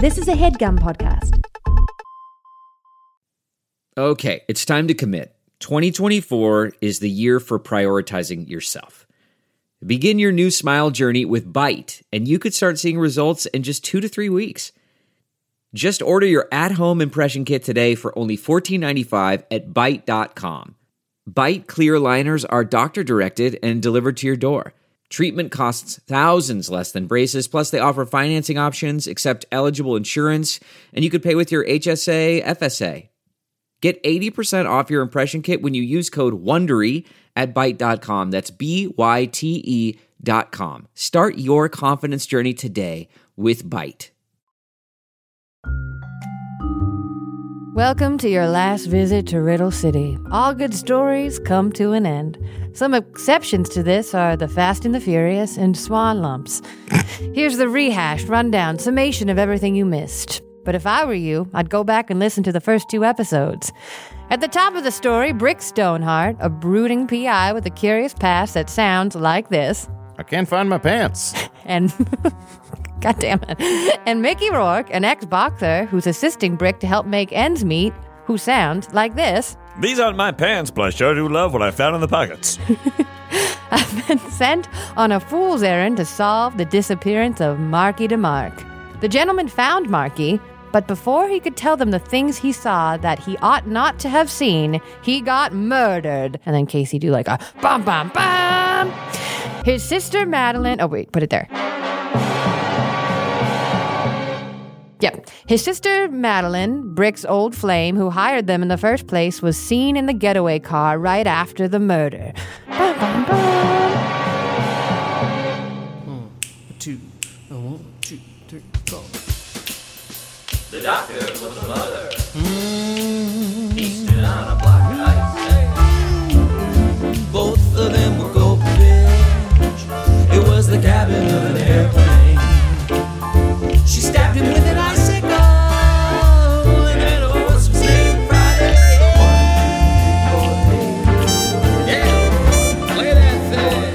This is a HeadGum podcast. Okay, it's time to commit. 2024 is the year for prioritizing yourself. Begin your new smile journey with Byte, and you could start seeing results in just 2 to 3 weeks. Just order your at-home impression kit today for only $14.95 at Byte.com. Byte clear liners are doctor-directed and delivered to your door. Treatment costs thousands less than braces, plus they offer financing options, accept eligible insurance, and you could pay with your HSA, FSA. Get 80% off your impression kit when you use code WONDERY at Byte.com. That's BYTE.com. Start your confidence journey today with Byte. Welcome to your last visit to Riddle City. All good stories come to an end. Some exceptions to this are The Fast and the Furious and Swan Lumps. Here's the rehashed, rundown, summation of everything you missed. But if I were you, I'd go back and listen to the first 2 episodes. At the top of the story, Brick Stoneheart, a brooding PI with a curious past that sounds like this. I can't find my pants. And... God damn it. And Mickey Rourke, an ex-boxer who's assisting Brick to help make ends meet, who sounds like this. These aren't my pants, but I sure do love what I found in the pockets. I've been sent on a fool's errand to solve the disappearance of Marky DeMark. The gentleman found Marky, but before he could tell them the things he saw that he ought not to have seen, he got murdered. And then Casey do like a bum bum bum. His sister Madeline, oh wait, put it there. Yep. His sister, Madeline, Brick's old flame, who hired them in the first place, was seen in the getaway car right after the murder. Bum, bum, bum. 1, 2, 1, 2, 3, go. The doctor was a mother. He stood on a block of ice. Both of them were goldfish. It was the cabin of an airplane. She stabbed him with an icicle, and then it was St. Friday. Yeah, look at that thing.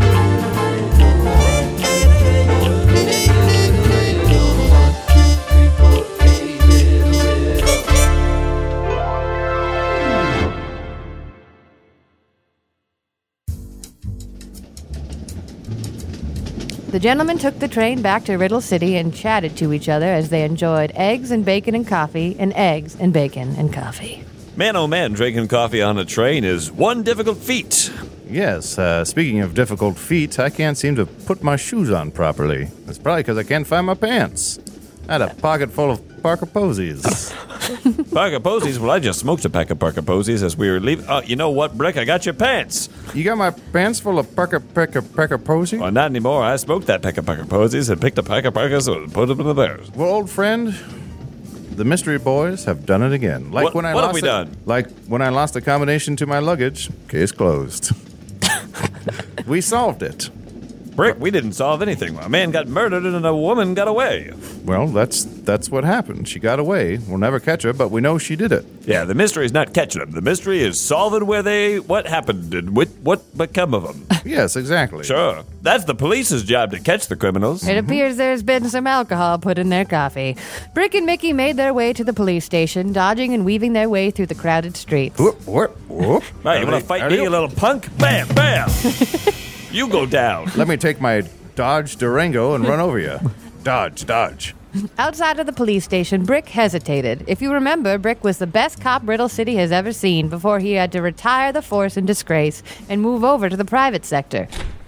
The gentlemen took the train back to Riddle City and chatted to each other as they enjoyed eggs and bacon and coffee and eggs and bacon and coffee. Man, oh man, drinking coffee on a train is one difficult feat. Yes, speaking of difficult feet, I can't seem to put my shoes on properly. It's probably because I can't find my pants. I had a pocket full of Parker Posies. Parker Posies? Well, I just smoked a pack of Parker Posies as we were leaving. Oh, you know what, Brick? I got your pants. You got my pants full of Parker Posy? Well, not anymore. I smoked that pack of Parker Posies and picked a pack of Parkers and put them in the bears. Well, old friend, the Mystery Boys have done it again. What have we done? Like when I lost the combination to my luggage, case closed. We solved it. Brick, we didn't solve anything. A man got murdered and a woman got away. Well, that's what happened. She got away. We'll never catch her, but we know she did it. Yeah, the mystery is not catching them. The mystery is solving what happened and what become of them. Yes, exactly. Sure. That's the police's job to catch the criminals. It appears there's been some alcohol put in their coffee. Brick and Mickey made their way to the police station, dodging and weaving their way through the crowded streets. Whoop. Hey, you want to fight me, you little punk? Bam, bam. You go down. Let me take my Dodge Durango and run over you. Dodge. Outside of the police station, Brick hesitated. If you remember, Brick was the best cop Riddle City has ever seen before he had to retire the force in disgrace and move over to the private sector.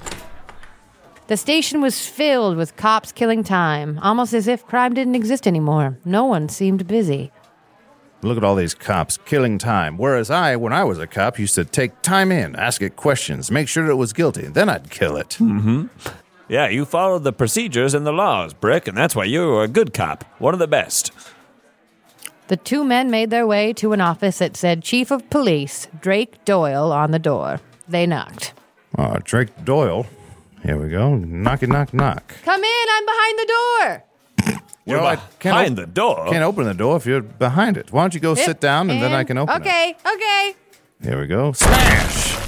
The station was filled with cops killing time, almost as if crime didn't exist anymore. No one seemed busy. Look at all these cops killing time. Whereas when I was a cop, used to take time in, ask it questions, make sure it was guilty, then I'd kill it. Mm-hmm. Yeah, you followed the procedures and the laws, Brick, and that's why you're a good cop. One of the best. The 2 men made their way to an office that said Chief of Police, Drake Doyle, on the door. They knocked. Drake Doyle. Here we go. Knock. Come in, I'm behind the door. I can't behind the door? Can't open the door if you're behind it. Why don't you go sit down and then I can open it. Okay. Here we go. Smash!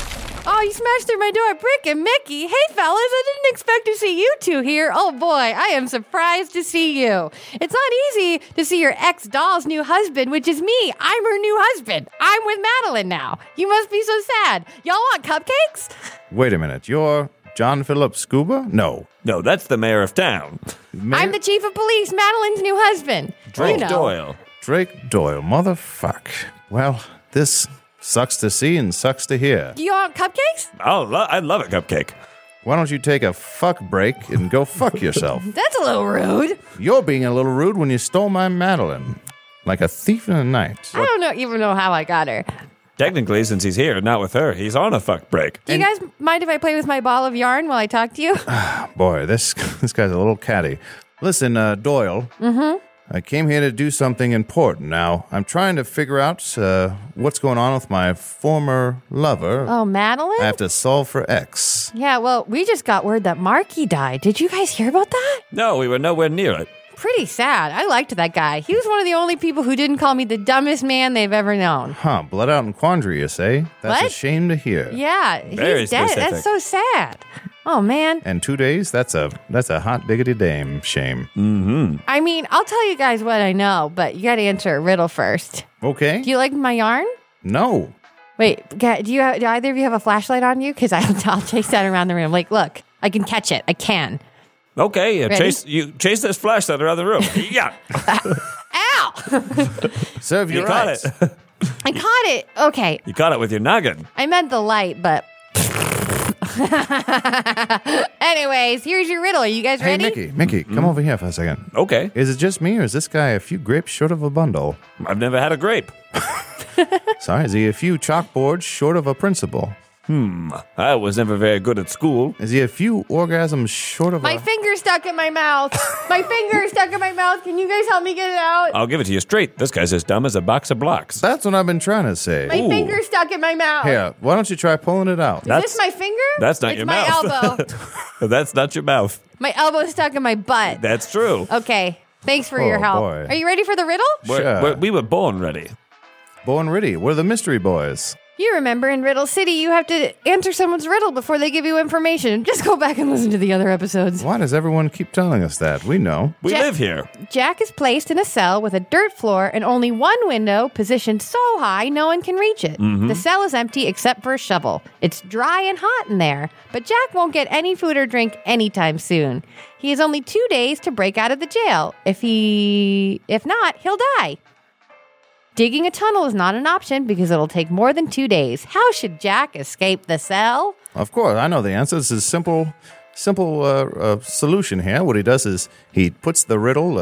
Oh, you smashed through my door, Brick and Mickey. Hey, fellas, I didn't expect to see you two here. Oh, boy, I am surprised to see you. It's not easy to see your ex-doll's new husband, which is me. I'm her new husband. I'm with Madeline now. You must be so sad. Y'all want cupcakes? Wait a minute. You're John Philip Scuba? No. No, that's the mayor of town. I'm the chief of police, Madeline's new husband. Drake You know. Doyle. Drake Doyle, motherfuck. Well, this sucks to see and sucks to hear. Do you want cupcakes? I'd love a cupcake. Why don't you take a fuck break and go fuck yourself? That's a little rude. You're being a little rude when you stole my Madeline. Like a thief in the night. I don't even know how I got her. Technically, since he's here, not with her, he's on a fuck break. Do you guys mind if I play with my ball of yarn while I talk to you? Boy, this guy's a little catty. Listen, Doyle. Mm-hmm. I came here to do something important. Now, I'm trying to figure out what's going on with my former lover. Oh, Madeline? I have to solve for X. Yeah, well, we just got word that Marky died. Did you guys hear about that? No, we were nowhere near it. Pretty sad. I liked that guy. He was one of the only people who didn't call me the dumbest man they've ever known. Huh, blood out in quandary, you say? That's What? a shame to hear. Yeah, Very he's dead. specific. That's so sad. Oh, man. And 2 days? That's a hot diggity dame shame. I mean, I'll tell you guys what I know, but you got to answer a riddle first. Okay. Do you like my yarn? No. Wait, do either of you have a flashlight on you? Because I'll chase that around the room. Like, look, I can catch it. I can. Okay, Ready? chase this flashlight around the room. Yeah, Ow! Serve you your caught rights. it. I caught it. Okay. You caught it with your noggin. I meant the light, but. Anyways, here's your riddle. Are you guys Hey, ready? Mickey, come over here for a second. Okay, Is it just me, or is this guy a few grapes short of a bundle? I've never had a grape. Sorry, is he a few chalkboards short of a principal? I was never very good at school. Is he a few orgasms short of My a... finger's stuck in my mouth. My finger's stuck in my mouth. Can you guys help me get it out? I'll give it to you straight. This guy's as dumb as a box of blocks. That's what I've been trying to say. My finger's stuck in my mouth. Here, why don't you try pulling it out? Is this my finger? That's not it's your my mouth. elbow. That's not your mouth. My elbow's stuck in my butt. That's true. Okay. Thanks for your Oh, help. boy. Are you ready for the riddle? Sure. We were born ready. Bo and Riddy, we're the mystery boys. You remember in Riddle City, you have to answer someone's riddle before they give you information. Just go back and listen to the other episodes. Why does everyone keep telling us that? We know. We live here. Jack is placed in a cell with a dirt floor and only one window positioned so high no one can reach it. The cell is empty except for a shovel. It's dry and hot in there, but Jack won't get any food or drink anytime soon. He has only 2 days to break out of the jail. If not, he'll die. Digging a tunnel is not an option because it'll take more than 2 days. How should Jack escape the cell? Of course, I know the answer. This is simple solution here. What he does is he puts the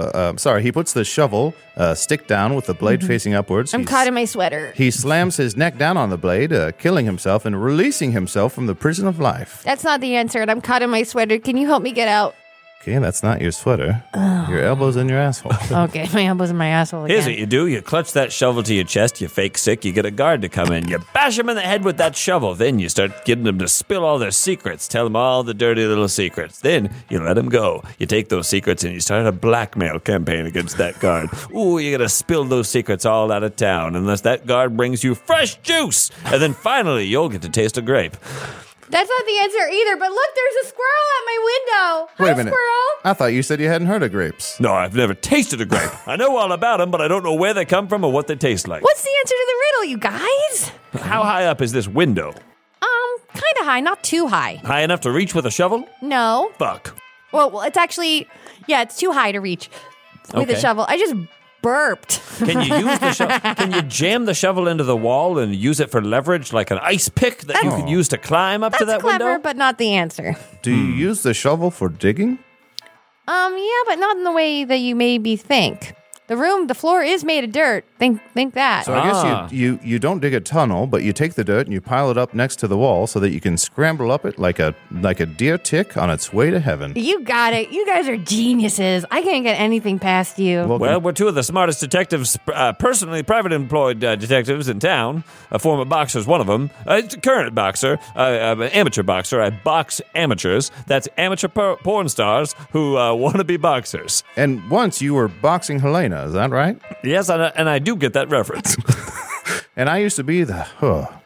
shovel stick down with the blade facing upwards. I'm caught in my sweater. He slams his neck down on the blade, killing himself and releasing himself from the prison of life. That's not the answer, and I'm caught in my sweater. Can you help me get out? Okay, that's not your sweater. Your elbow's in your asshole. Okay, my elbow's in my asshole again. Here's what you do. You clutch that shovel to your chest, you fake sick, you get a guard to come in, you bash him in the head with that shovel, then you start getting them to spill all their secrets, tell them all the dirty little secrets. Then you let them go. You take those secrets and you start a blackmail campaign against that guard. Ooh, you gotta spill those secrets all out of town, unless that guard brings you fresh juice. And then finally, you'll get to taste a grape. That's not the answer either, but look, there's a squirrel at my window. Wait Hi, a minute. squirrel. I thought you said you hadn't heard of grapes. No, I've never tasted a grape. I know all about them, but I don't know where they come from or what they taste like. What's the answer to the riddle, you guys? How high up is this window? Kind of high, not too high. High enough to reach with a shovel? No. Fuck. Well, it's actually, it's too high to reach with a Okay. shovel. I just burped. Can you use the shovel? Can you jam the shovel into the wall and use it for leverage, like an ice pick that you can use to climb up to That's that clever, window? but not the answer. Do you use the shovel for digging? Yeah, but not in the way that you maybe think. The floor is made of dirt. Think that. So I guess you don't dig a tunnel, but you take the dirt and you pile it up next to the wall so that you can scramble up it like a deer tick on its way to heaven. You got it. You guys are geniuses. I can't get anything past you. Well, we're two of the smartest detectives, personally private employed detectives in town. A former boxer's one of them. Current boxer, I'm an amateur boxer. I box amateurs. That's amateur porn stars who want to be boxers. And once you were boxing Helena, is that right? Yes, and I do get that reference. And I used to be the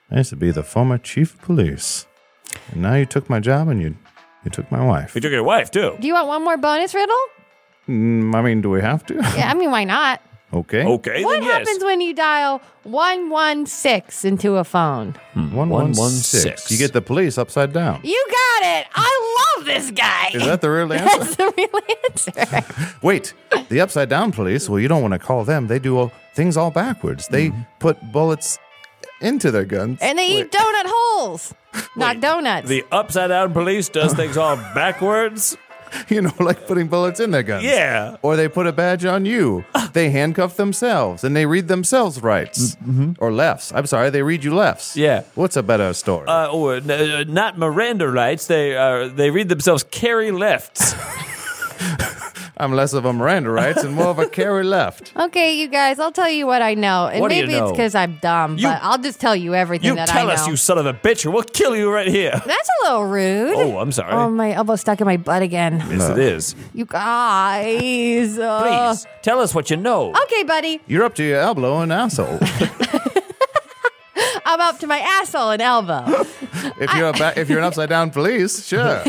I used to be the former chief of police. And now you took my job and you took my wife. We took your wife, too. Do you want one more bonus riddle? I mean, do we have to? Yeah, I mean, why not? Okay. Okay, What then yes. happens when you dial 116 into a phone? 116. You get the police upside down. You got it. I love this guy. Is that the real answer? That's the real answer. Wait, the upside down police, well, you don't want to call them. They do things all backwards. They put bullets into their guns. And they eat donut holes, not donuts. The upside down police does things all backwards? You know, like putting bullets in their guns. Yeah. Or they put a badge on you. They handcuff themselves and they read themselves rights. Or lefts. I'm sorry, they read you lefts. Yeah. What's a better story? Not Miranda rights. They read themselves carry lefts. I'm less of a Miranda rights and more of a carry left. Okay, you guys, I'll tell you what I know. And What do you maybe it's know? because I'm dumb, You- but I'll just tell you everything You that I tell know. us, you son of a bitch, or we'll kill you right here. That's a little rude. Oh, I'm sorry. Oh, my elbow's stuck in my butt again. Yes, it is. You guys. Please, tell us what you know. Okay, buddy. You're up to your elbow and asshole. I'm up to my asshole and elbow. If you're an upside down police, sure.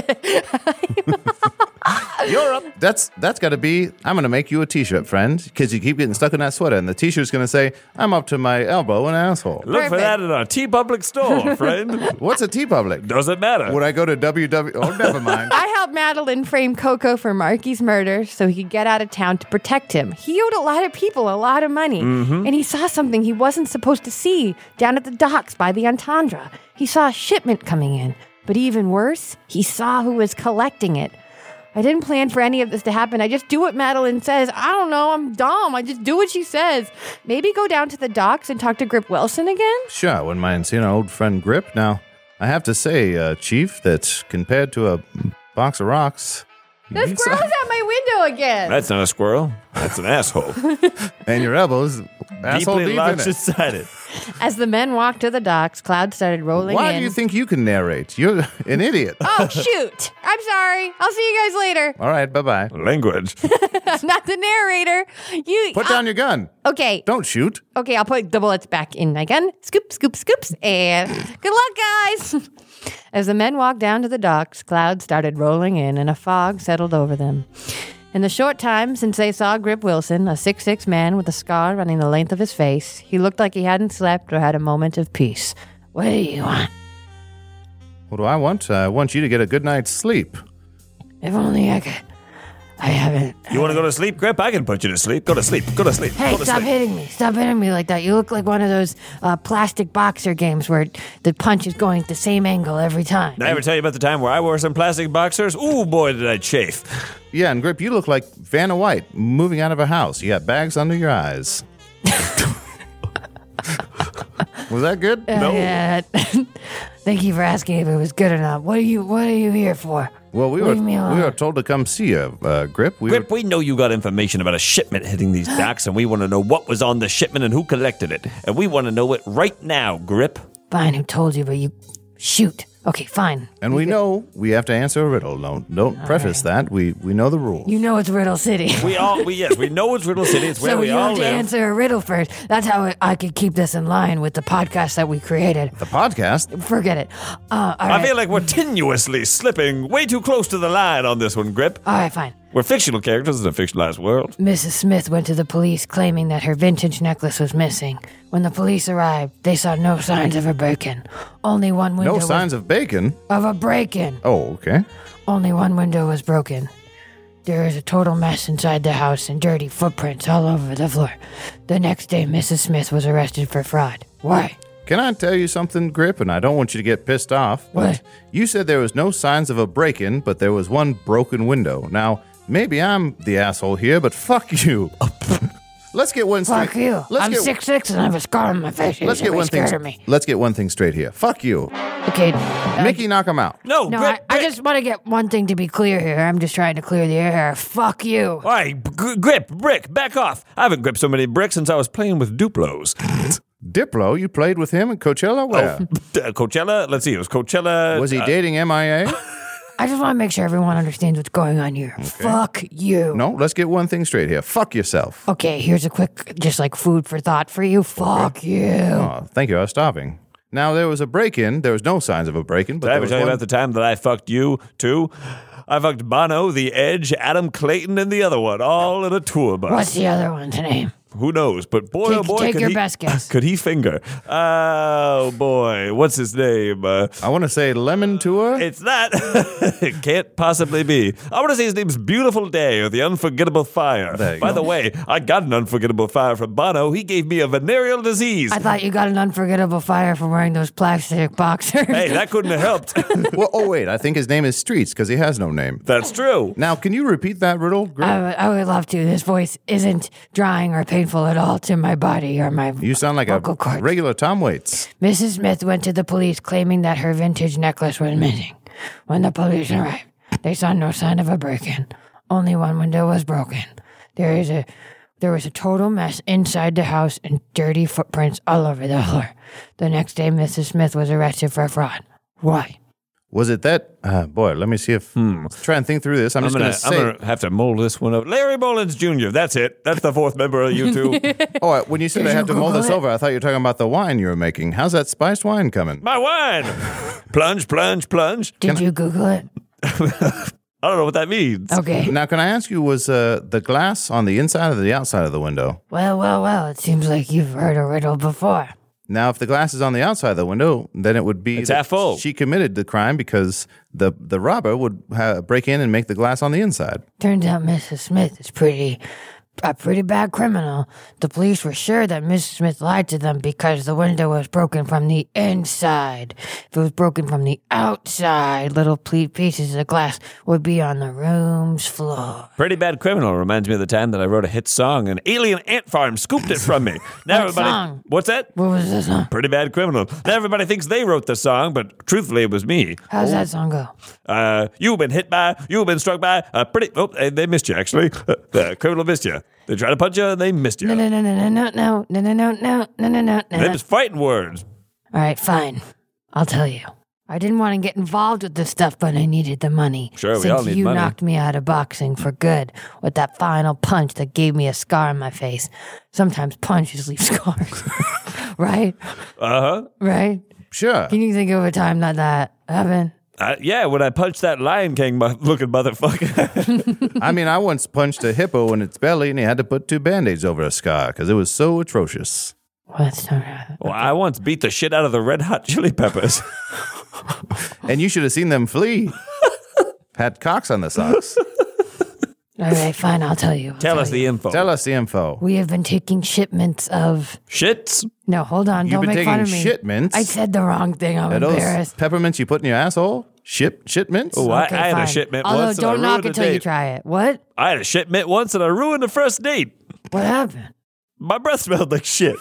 You're up. That's got to be. I'm going to make you a T-shirt, friend, because you keep getting stuck in that sweater, and the T-shirt's going to say, "I'm up to my elbow and asshole." Look for Perfect. that in our T-Public store, friend. What's a T-Public? Doesn't matter. Would I go to www? Oh, never mind. I helped Madeline frame Coco for Marky's murder so he could get out of town to protect him. He owed a lot of people a lot of money, and he saw something he wasn't supposed to see down at the docks by the Entendre. He saw a shipment coming in, but even worse, he saw who was collecting it. I didn't plan for any of this to happen. I just do what Madeline says. I don't know. I'm dumb. I just do what she says. Maybe go down to the docks and talk to Grip Wilson again? Sure, I wouldn't mind seeing our old friend Grip. Now, I have to say, Chief, that compared to a box of rocks, The squirrel's at my window again. That's not a squirrel. That's an asshole. and your elbows, asshole Deeply deep in lodged it. inside it. As the men walked to the docks, clouds started rolling Why in. do you think you can narrate? You're an idiot. Oh, shoot. I'm sorry. I'll see you guys later. All right, bye-bye. Language. I'm not the narrator. You Put down your gun. Okay. Don't shoot. Okay, I'll put the bullets back in my gun. Scoop, scoop, scoops. And good luck, guys. As the men walked down to the docks, clouds started rolling in and a fog settled over them. In the short time since they saw Grip Wilson, a 6'6" man with a scar running the length of his face, he looked like he hadn't slept or had a moment of peace. What do you want? What do I want? I want you to get a good night's sleep. If only I could. I haven't. You want to go to sleep, Grip? I can put you to sleep. Go to sleep. Go to sleep. Hey, go to stop sleep. hitting me. Stop hitting me like that. You look like one of those plastic boxer games where the punch is going at the same angle every time. Did I ever tell you about the time where I wore some plastic boxers? Ooh, boy, did I chafe. Yeah, and Grip, you look like Vanna White moving out of a house. You got bags under your eyes. Was that good? No. Yeah. Thank you for asking if it was good or not. What are you here for? Well, we Leave me alone. were told to come see you, Grip. Grip, we know you got information about a shipment hitting these docks, and we want to know what was on the shipment and who collected it. And we want to know it right now, Grip. Fine, who told you, but you shoot. Okay, fine. And we know we have to answer a riddle. Don't preface that. We know the rules. You know it's Riddle City. Yes, we know it's Riddle City. It's where So we you all have to live. answer a riddle first. That's how I could keep this in line with the podcast that we created. The podcast? Forget it. All right. I feel like we're tenuously slipping way too close to the line on this one, Grip. All right, fine. We're fictional characters in a fictionalized world. Mrs. Smith went to the police claiming that her vintage necklace was missing. When the police arrived, they saw no signs of a break-in. Only one window No signs of bacon. of a break-in. Oh, okay. Only one window was broken. There is a total mess inside the house and dirty footprints all over the floor. The next day, Mrs. Smith was arrested for fraud. Why? Can I tell you something, Grip? And I don't want you to get pissed off. But What? you said there was no signs of a break-in, but there was one broken window. Now, maybe I'm the asshole here, but fuck you. Let's get one straight. Fuck you. I'm 6'6" and I have a scar on my face. Let's get one thing. scared of me. Let's get one thing straight here. Fuck you, Okay. Mickey. Knock him out. No, No, Grip. I just want to get one thing to be clear here. I'm just trying to clear the air here. Fuck you. All right, Grip, Brick, back off. I haven't gripped so many bricks since I was playing with Duplos. Diplo, you played with him at Coachella? Where? Coachella? Let's see, it was Coachella. Was he dating MIA? I just want to make sure everyone understands what's going on here. Fuck you. No, let's get one thing straight here. Fuck yourself. Okay, here's a quick, just like food for thought for you. Fuck you. Oh, thank you. I was starving. Now, there was a break-in. There was no signs of a break-in. But Did I there ever was tell you one- about the time that I fucked you, too? I fucked Bono, The Edge, Adam Clayton, and the other one, all in a tour bus. What's the other one's name? Who knows? But boy, oh boy, Take could your he, best guess. Could he finger? Oh boy, what's his name? I want to say Lemon Tour. It's that. It can't possibly be. I want to say his name's Beautiful Day or The Unforgettable Fire. There you By go. the way, I got an unforgettable fire from Bono. He gave me a venereal disease. I thought you got an unforgettable fire from wearing those plastic boxers. Hey, that couldn't have helped. Well, oh, wait. I think his name is Streets because he has no name. That's true. Now, can you repeat that riddle? Greg? I would love to. This voice isn't drying or painful at all to my body or my You sound like a vocal cords. regular Tom Waits. Mrs. Smith went to the police claiming that her vintage necklace was missing. When the police arrived, they saw no sign of a break-in. Only one window was broken. There was a total mess inside the house and dirty footprints all over the floor. The next day, Mrs. Smith was arrested for fraud. Why? Was it that? Boy, let me see if. Try and think through this. I'm just going to say. I'm gonna have to mold this one up. Larry Mullins Jr. That's it. That's the fourth member of you two. Oh, when you said I have to mold this over, I thought you were talking about the wine you were making. How's that spiced wine coming? My wine. Plunge, plunge, plunge. Did you Google it? I don't know what that means. Okay. Now, can I ask you, was the glass on the inside or the outside of the window? Well. It seems like you've heard a riddle before. Now, if the glass is on the outside of the window, then it would be It's that half full. she committed the crime because the robber would break in and make the glass on the inside. Turns out Mrs. Smith is a pretty bad criminal. The police were sure that Mrs. Smith lied to them because the window was broken from the inside. If it was broken from the outside, little pieces of glass would be on the room's floor. Pretty Bad Criminal reminds me of the time that I wrote a hit song and Alien Ant Farm scooped it from me. Now What song? What's that? What was the song? Pretty Bad Criminal. Now everybody thinks they wrote the song, but truthfully it was me. How's that song go? You've been hit by, you've been struck by a pretty. Oh, they missed you actually. The criminal missed you. They tried to punch you and they missed you. No. Them's fighting words. All right, fine. I'll tell you. I didn't want to get involved with this stuff, but I needed the money. Sure, we since all need you money. knocked me out of boxing for good with that final punch that gave me a scar on my face. Sometimes punches leave scars. Right? Uh-huh. Right? Sure. Can you think of a time like that happened? Yeah, when I punched that Lion King looking motherfucker. I mean, I once punched a hippo in its belly and he had to put 2 Band-Aids over a scar because it was so atrocious. What's not Well, I once beat the shit out of the Red Hot Chili Peppers. And you should have seen them flee. Had cocks on the socks. All right, fine, I'll tell you. Tell us the info. Tell us the info. We have been taking shipments of... Shits? No, hold on, You've don't been make fun of taking me. shipments? I said the wrong thing, I'm Are those embarrassed. peppermints you put in your asshole? Shipments? Oh, Okay, I had fine. a shipment Although, once and I don't knock ruined it a till you date. try it. What? I had a shipment once and I ruined the first date. What happened? My breath smelled like shit.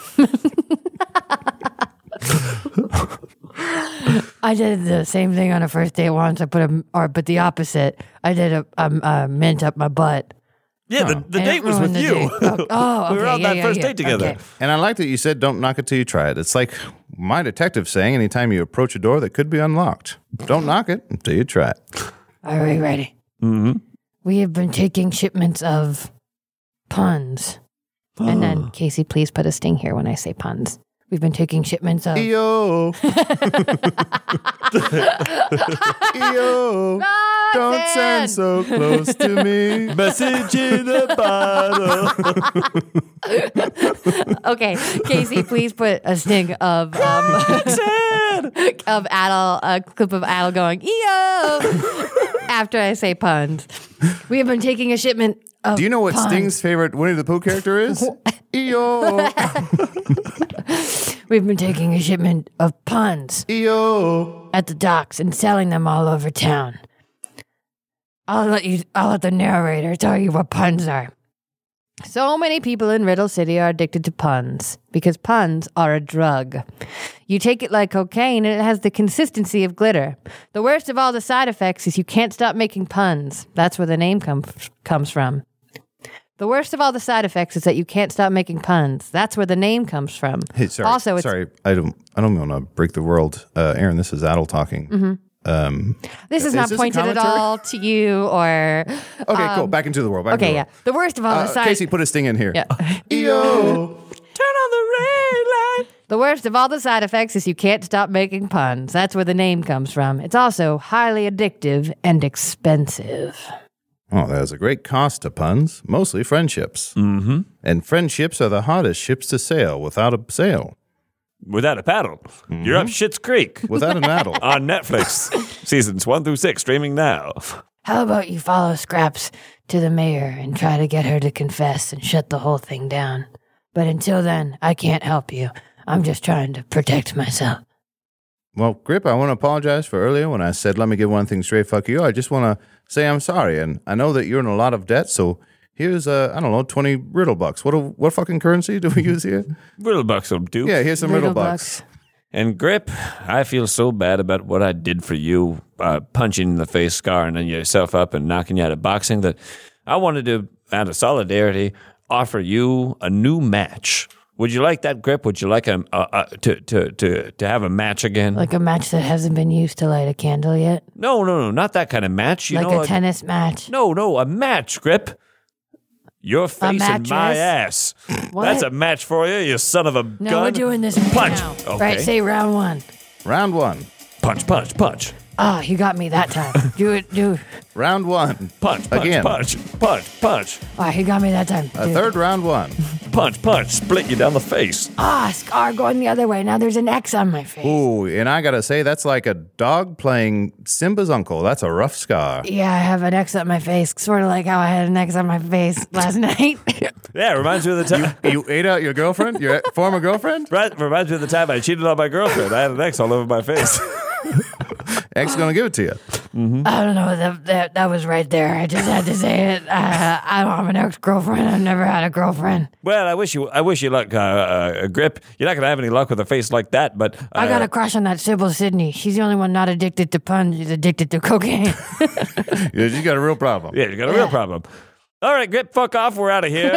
I did the same thing on a first date once. But the opposite. I did a mint up my butt. Yeah, the And it date was with ruined the you. date. Oh, okay. We were on yeah, that first yeah. date together. Okay. And I like that you said don't knock it till you try it. It's like my detective saying anytime you approach a door that could be unlocked, don't knock it until you try it. Are we ready? Mm-hmm. We have been taking shipments of puns. And then, Casey, please put a sting here when I say puns. We've been taking shipments of... Yo. Yo. Don't stand so close to me. Message in a bottle. Okay, Casey, please put a sting of Adel, a clip of Adel going, "Eyo," after I say puns. We have been taking a shipment of Do you know what puns. Sting's favorite Winnie the Pooh character is? Yo. We've been taking a shipment of puns Yo. at the docks and selling them all over town. I'll let the narrator tell you what puns are. So many people in Riddle City are addicted to puns because puns are a drug. You take it like cocaine and it has the consistency of glitter. The worst of all the side effects is you can't stop making puns. That's where the name comes from. The worst of all the side effects is that you can't stop making puns. That's where the name comes from. Hey, sorry. Also, it's, sorry. I don't want to break the world. Aaron, this is Adel talking. Mm-hmm. This is not this a pointed at commentary? all to you or... Okay, cool. Back into the world. Back into Okay, the yeah. world. The worst of all the side... Casey, put a sting in here. Yeah. Yo. Turn on the red light. The worst of all the side effects is you can't stop making puns. That's where the name comes from. It's also highly addictive and expensive. Oh, there's a great cost to puns, mostly friendships. Mm-hmm. And friendships are the hardest ships to sail without a sail. Without a paddle. Mm-hmm. You're up Schitt's Creek. Without a paddle. On Netflix. Seasons 1 through 6 streaming now. How about you follow Scraps to the mayor and try to get her to confess and shut the whole thing down? But until then, I can't help you. I'm just trying to protect myself. Well, Grip, I want to apologize for earlier when I said, let me get one thing straight, fuck you. I just want to say I'm sorry. And I know that you're in a lot of debt, so here's, 20 riddle bucks. What fucking currency do we use here? Riddle bucks will do. Yeah, here's some riddle bucks. And Grip, I feel so bad about what I did for you, punching in the face, scarring yourself up and knocking you out of boxing, that I wanted to, out of solidarity, offer you a new match. Would you like that, Grip? Would you like to have a match again? Like a match that hasn't been used to light a candle yet? No, not that kind of match. Like a tennis match? No, a match, Grip. Your face and my ass. What? That's a match for you, you son of a gun. No, we're doing this right Punch. now. Okay. Right, say round one. Round one. Punch, punch, punch. Ah, you got me that time. Do it. Round one. Punch, punch, Again. punch, punch, punch. Ah, you got me that time. A third round one. Punch, punch, split you down the face. Ah, scar going the other way. Now there's an X on my face. Ooh, and I got to say, that's like a dog playing Simba's uncle. That's a rough scar. Yeah, I have an X on my face. Sort of like how I had an X on my face last night. Yeah, reminds me of the time. You ate out your girlfriend? Your former girlfriend? Reminds me of the time I cheated on my girlfriend. I had an X all over my face. X going to give it to you. I don't know. That was right there. I just had to say it. I don't have an ex-girlfriend. I've never had a girlfriend. Well, I wish you luck, Grip. You're not going to have any luck with a face like that, but... I got a crush on that Sybil Sidney. She's the only one not addicted to puns. She's addicted to cocaine. Yeah, you got a real problem. Yeah, you got a real problem. All right, Grip, fuck off. We're out of here.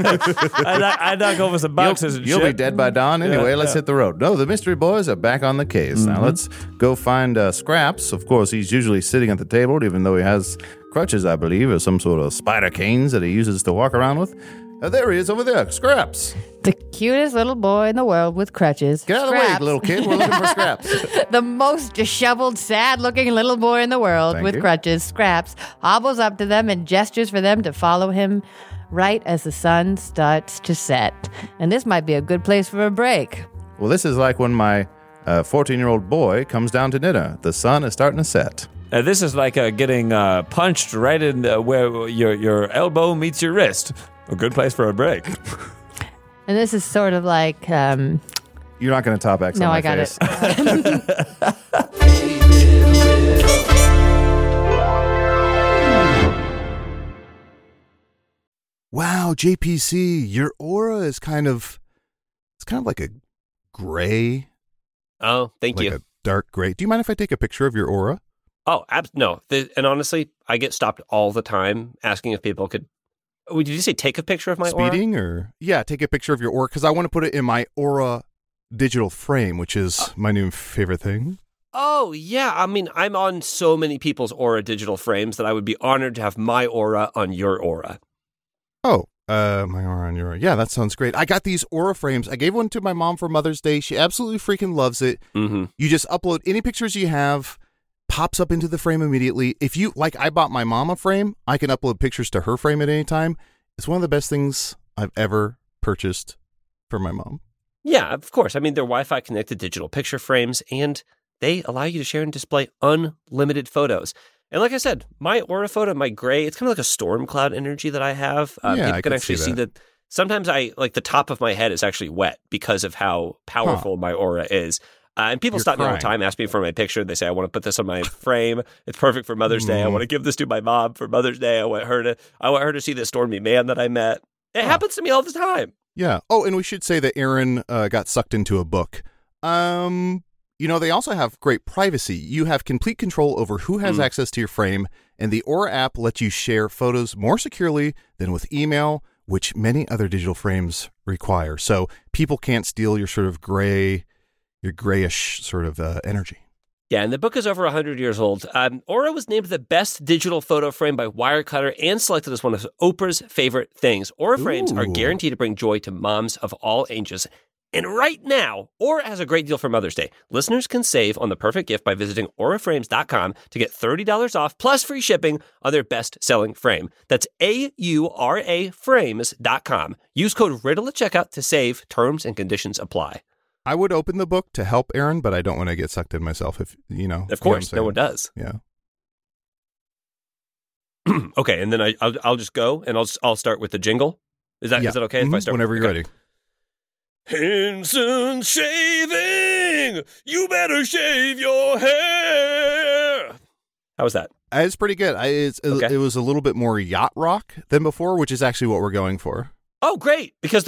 I knock over some boxes and You'll shit. be dead by dawn. Anyway, let's hit the road. No, the mystery boys are back on the case. Now let's go find Scraps. Of course, he's usually sitting at the table, even though he has crutches, I believe, or some sort of spider canes that he uses to walk around with. There he is over there, Scraps. The cutest little boy in the world with crutches. Get out of the way, little kid. We're looking for Scraps. The most disheveled, sad-looking little boy in the world Thank with you. crutches, Scraps, hobbles up to them and gestures for them to follow him right as the sun starts to set. And this might be a good place for a break. Well, this is like when my 14-year-old boy comes down to dinner. The sun is starting to set. This is like getting punched right in where your elbow meets your wrist. A good place for a break. And this is sort of like... You're not going to top X no, on my I got face. it. Wow, JPC, your aura is kind of like a gray, Oh, thank like you. a dark gray. Do you mind if I take a picture of your aura? Oh, no. And honestly, I get stopped all the time asking if people could. Oh, did you say take a picture of my aura? Speeding or take a picture of your aura because I want to put it in my aura digital frame, which is my new favorite thing. Oh, yeah. I mean, I'm on so many people's aura digital frames that I would be honored to have my aura on your aura. Oh, my aura on your aura. Yeah, that sounds great. I got these aura frames. I gave one to my mom for Mother's Day. She absolutely freaking loves it. Mm-hmm. You just upload any pictures you have, pops up into the frame immediately. If you like, I bought my mom a frame. I can upload pictures to her frame at any time. It's one of the best things I've ever purchased for my mom. Yeah, of course. I mean, they're Wi-Fi connected digital picture frames, and they allow you to share and display unlimited photos. And like I said, my aura photo, my gray, it's kind of like a storm cloud energy that I have. People can actually see that. Sometimes the top of my head is actually wet because of how powerful my aura is. And people stop me all the time, ask me for my picture. They say, I want to put this on my frame. It's perfect for Mother's Day. I want to give this to my mom for Mother's Day. I want her to see this stormy man that I met. It happens to me all the time. Yeah. Oh, and we should say that Aaron got sucked into a book. They also have great privacy. You have complete control over who has access to your frame, and the Aura app lets you share photos more securely than with email, which many other digital frames require. So people can't steal your sort of your grayish sort of energy. Yeah, and the book is over 100 years old. Aura was named the best digital photo frame by Wirecutter and selected as one of Oprah's favorite things. Aura frames are guaranteed to bring joy to moms of all ages. And right now, Aura has a great deal for Mother's Day. Listeners can save on the perfect gift by visiting auraframes.com to get $30 off plus free shipping on their best-selling frame. That's AURA frames.com. Use code RIDDLE at checkout to save. Terms and conditions apply. I would open the book to help Aaron, but I don't want to get sucked in myself if, you know. Of course, no one does. Yeah. Okay, and then I'll just go and I'll start with the jingle. Is that okay if I start? Whenever you're ready. Henson Shaving! You better shave your hair! How was that? It's pretty good. It was a little bit more yacht rock than before, which is actually what we're going for. Oh, great! Because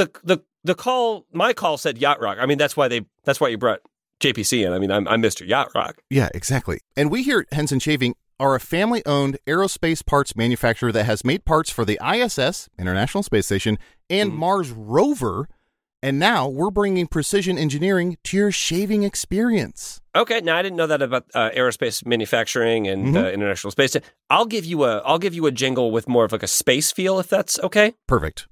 my call said yacht rock. I mean, that's why you brought JPC in. I mean, I'm Mr. Yacht Rock. Yeah, exactly. And we here at Henson Shaving are a family-owned aerospace parts manufacturer that has made parts for the ISS, International Space Station, and Mars rover. And now we're bringing precision engineering to your shaving experience. Okay, now I didn't know that about aerospace manufacturing and International Space. I'll give you a jingle with more of like a space feel, if that's okay. Perfect.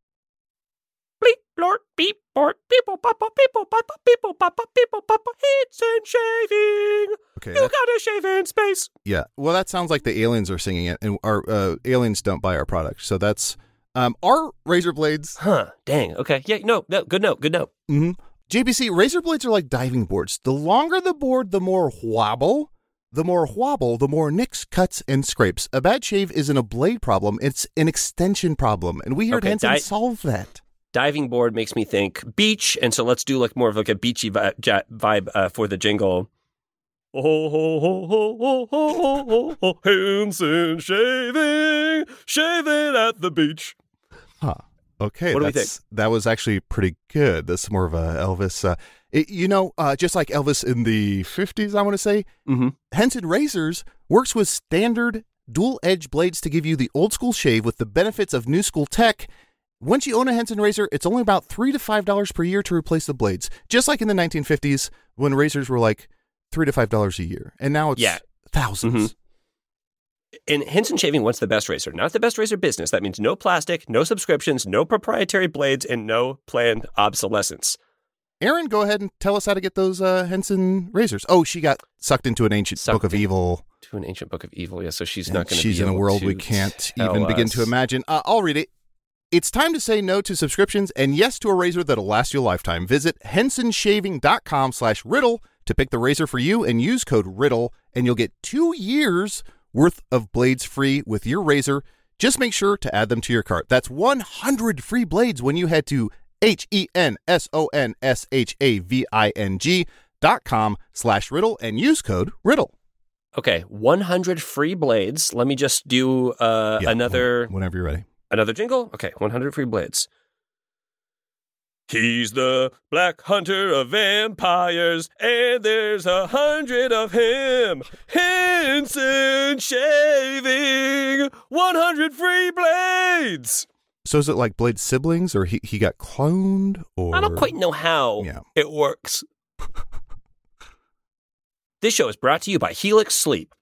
Bleep, blort, beep, bort, people, papa, people, papa, people, papa, people, papa, hits and shaving. Okay, you gotta shave in space. Yeah, well, that sounds like the aliens are singing it, and our aliens don't buy our product. So that's our razor blades. Huh, dang, okay. Yeah, no, good note. Mm-hmm. JPC, razor blades are like diving boards. The longer the board, the more wobble. The more nicks, cuts, and scrapes. A bad shave isn't a blade problem, it's an extension problem. And we here at Henson solve that. Diving board makes me think beach, and so let's do like more of like a beachy vibe for the jingle. Oh, ho, ho, ho, ho, ho, ho, ho, Henson shaving at the beach. Huh. Okay, what do we think? That was actually pretty good. That's more of a Elvis. Just like Elvis in the 50s, I want to say, Henson Razors works with standard dual-edge blades to give you the old-school shave with the benefits of new-school tech. Once you own a Henson razor, it's only about $3 to $5 per year to replace the blades. Just like in the 1950s when razors were like $3 to $5 a year. And now it's thousands. And Henson Shaving wants the best razor, not the best razor business. That means no plastic, no subscriptions, no proprietary blades, and no planned obsolescence. Aaron, go ahead and tell us how to get those Henson razors. Oh, she got sucked into an ancient book of evil. To an ancient book of evil, yeah. So she's not going to be She's in a world we can't even begin to imagine. I'll read it. It's time to say no to subscriptions and yes to a razor that'll last you a lifetime. Visit hensonshaving.com/riddle to pick the razor for you and use code RIDDLE, and you'll get 2 years worth of blades free with your razor. Just make sure to add them to your cart. That's 100 free blades when you head to hensonshaving.com/riddle and use code RIDDLE. Okay, 100 free blades. Let me just do another... Whenever you're ready. Another jingle? Okay, 100 free blades. He's the black hunter of vampires, and there's 100 of him. Henson Shaving, 100 free blades. So is it like Blade siblings, or he got cloned? Or I don't quite know how it works. This show is brought to you by Helix Sleep.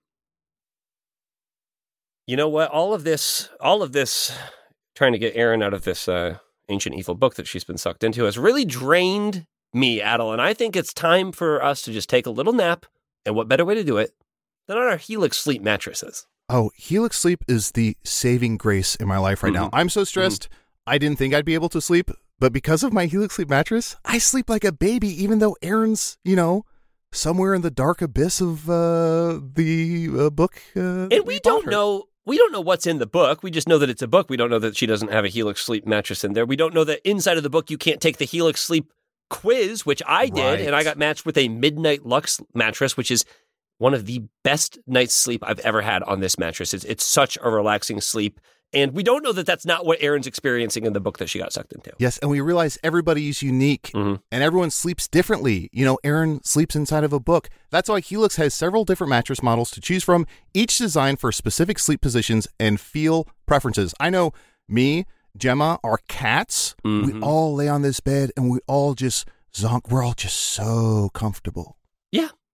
You know what? All of this, trying to get Erin out of this ancient evil book that she's been sucked into has really drained me, Adel. And I think it's time for us to just take a little nap. And what better way to do it than on our Helix Sleep mattresses? Oh, Helix Sleep is the saving grace in my life right now. I'm so stressed. I didn't think I'd be able to sleep. But because of my Helix Sleep mattress, I sleep like a baby, even though Erin's, somewhere in the dark abyss of the book. And we don't know. We don't know what's in the book. We just know that it's a book. We don't know that she doesn't have a Helix Sleep mattress in there. We don't know that inside of the book you can't take the Helix Sleep quiz, which I did, and I got matched with a Midnight Lux mattress, which is one of the best night's sleep I've ever had on this mattress. It's such a relaxing sleep. And we don't know that that's not what Erin's experiencing in the book that she got sucked into. Yes, and we realize everybody is unique, and everyone sleeps differently. Erin sleeps inside of a book. That's why Helix has several different mattress models to choose from, each designed for specific sleep positions and feel preferences. I know me, Gemma, our cats, we all lay on this bed, and we all just zonk. We're all just so comfortable. Yeah.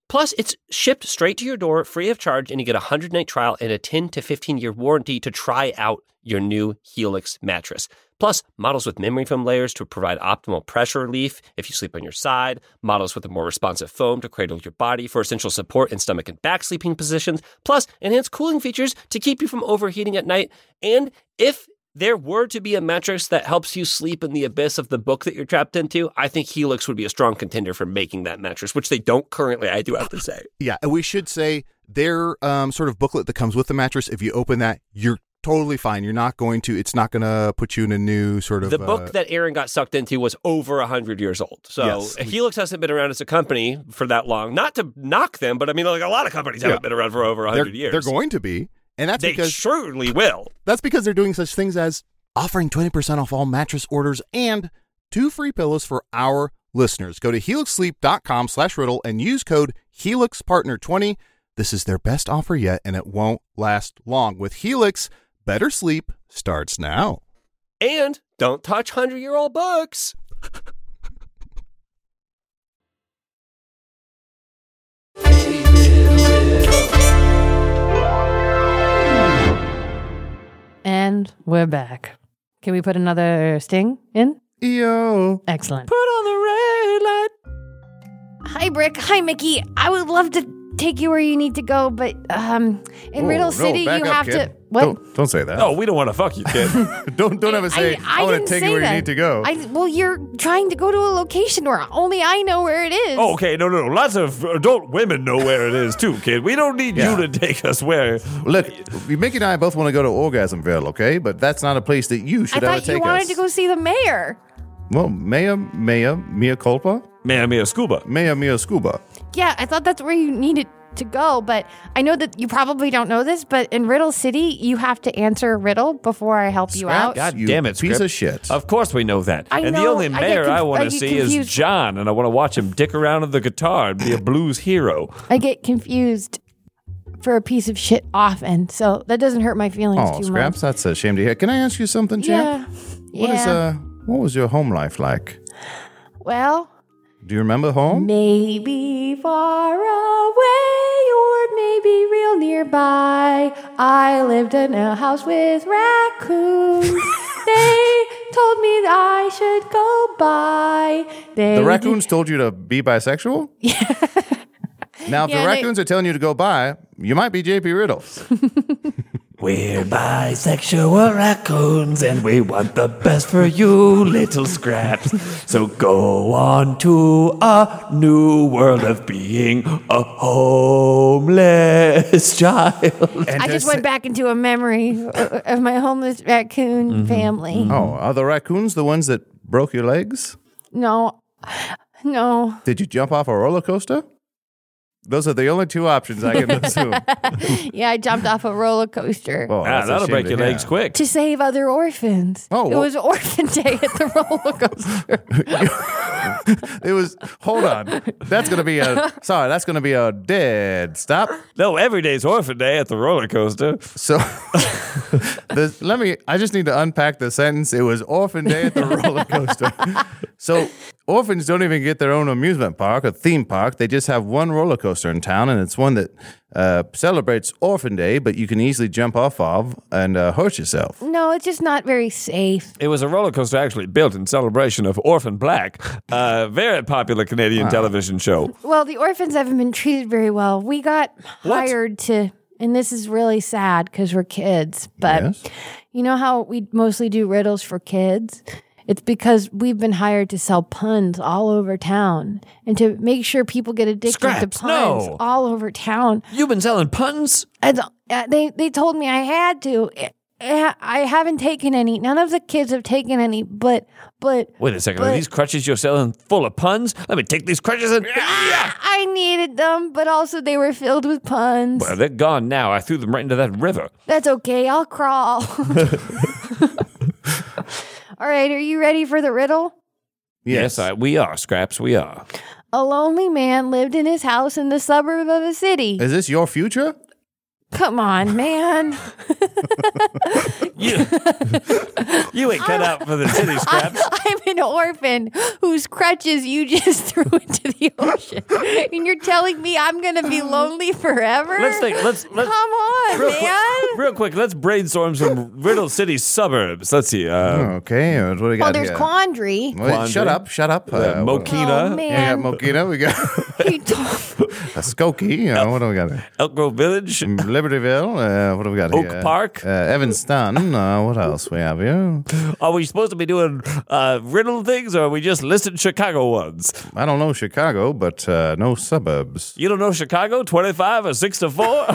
Plus, it's shipped straight to your door, free of charge, and you get a 100-night trial and a 10 to 15-year warranty to try out your new Helix mattress. Plus, models with memory foam layers to provide optimal pressure relief if you sleep on your side, models with a more responsive foam to cradle your body for essential support in stomach and back sleeping positions, plus enhanced cooling features to keep you from overheating at night. And if there were to be a mattress that helps you sleep in the abyss of the book that you're trapped into, I think Helix would be a strong contender for making that mattress, which they don't currently, I do have to say. Yeah, and we should say their sort of booklet that comes with the mattress, if you open that, you're totally fine. You're not going to, it's not going to put you in a new sort of... The book that Aaron got sucked into was over 100 years old. So Yes. Helix hasn't been around as a company for that long. Not to knock them, but I mean, like a lot of companies haven't been around for over 100 years. They're going to be, and that's They because surely will. that's because they're doing such things as offering 20% off all mattress orders and 2 free pillows for our listeners. Go to helixsleep.com/riddle and use code HelixPartner20. This is their best offer yet, and it won't last long. With Helix, better sleep starts now. And don't touch 100-year-old books. And we're back. Can we put another sting in? Yo. Excellent. Put on the red light. Hi, Brick. Hi, Mickey. I would love to take you where you need to go, but in Riddle City, back you up, have kid. to. What? Don't say that. Oh, we don't want to fuck you, kid. Don't ever say, I want didn't to take say you where that. you need to go. Well, you're trying to go to a location where only I know where it is. Oh, okay, no. Lots of adult women know where it is, too, kid. We don't need Yeah. you to take us where. Look, Mickey and I both want to go to Orgasmville, okay? But that's not a place that you I should ever thought you take wanted us. to go see the mayor. Well, mea culpa? Man, scuba. Mea scuba. Yeah, I thought that's where you needed to go, but I know that you probably don't know this, but in Riddle City, you have to answer a riddle before I help you out. God You damn it, piece Script. of shit. Of course we know that. I And the know, only I get mayor I want I to get see is confused. John, and I want to watch him dick around on the guitar and be a blues hero. I get confused for a piece of shit often, so that doesn't hurt my feelings Oh, too Scraps, much. that's a shame to hear. Can I ask you something, champ? Yeah. What was your home life like? Well, Do you remember home? maybe far away or maybe real nearby. I lived in a house with raccoons. They told me that I should go by. The raccoons told you to be bisexual? Yeah. Now, if Yeah, the raccoons are telling you to go by, you might be JP Riddles. We're bisexual raccoons, and we want the best for you, little Scraps. So go on to a new world of being a homeless child. I just went back into a memory of my homeless raccoon family. Oh, are the raccoons the ones that broke your legs? No. Did you jump off a roller coaster? Those are the only 2 options I can assume. Yeah, I jumped off a roller coaster Oh, that's a That'll shame break to your hear. legs quick. to save other orphans. Oh, it well- was Orphan Day at the roller coaster. It was, hold on. That's going to be a dead stop. No, every day's Orphan Day at the roller coaster. So, I just need to unpack the sentence. It was Orphan Day at the roller coaster. So, orphans don't even get their own amusement park or theme park. They just have one roller coaster in town, and it's one that celebrates Orphan Day, but you can easily jump off of and hurt yourself. No, it's just not very safe. It was a roller coaster actually built in celebration of Orphan Black, a very popular Canadian television show. Well, the orphans haven't been treated very well. We got hired to, and this is really sad because we're kids, but Yes. you know how we mostly do riddles for kids? It's because we've been hired to sell puns all over town and to make sure people get addicted to Scraps, puns no. all over town. You've been selling puns? And, they told me I had to. I haven't taken any. None of the kids have taken any, but Wait a second. Are But- these crutches you're selling full of puns? Let me take these crutches and... I needed them, but also they were filled with puns. Well, they're gone now. I threw them right into that river. That's okay. I'll crawl. All right, are you ready for the riddle? Yes, we are, Scraps. We are. A lonely man lived in his house in the suburb of a city. Is this your future? Come on, man. You ain't cut out for the city, Scraps. I'm an orphan whose crutches you just threw into the ocean. And you're telling me I'm going to be lonely forever? Let's Come on, man. real quick, let's brainstorm some Riddle City suburbs. Let's see. Okay, what do we got There's here? Quandary. Wait, shut up. Mokina. Oh, Yeah, man. Mokina. We got You don't- Skokie. What do we got here? Elk Grove Village. Libertyville. What do we got here? Oak Park. Evanston. What else we have here? Are we supposed to be doing riddle things, or are we just listing Chicago ones? I don't know Chicago, but no suburbs. You don't know Chicago? 25 or 6 to 4?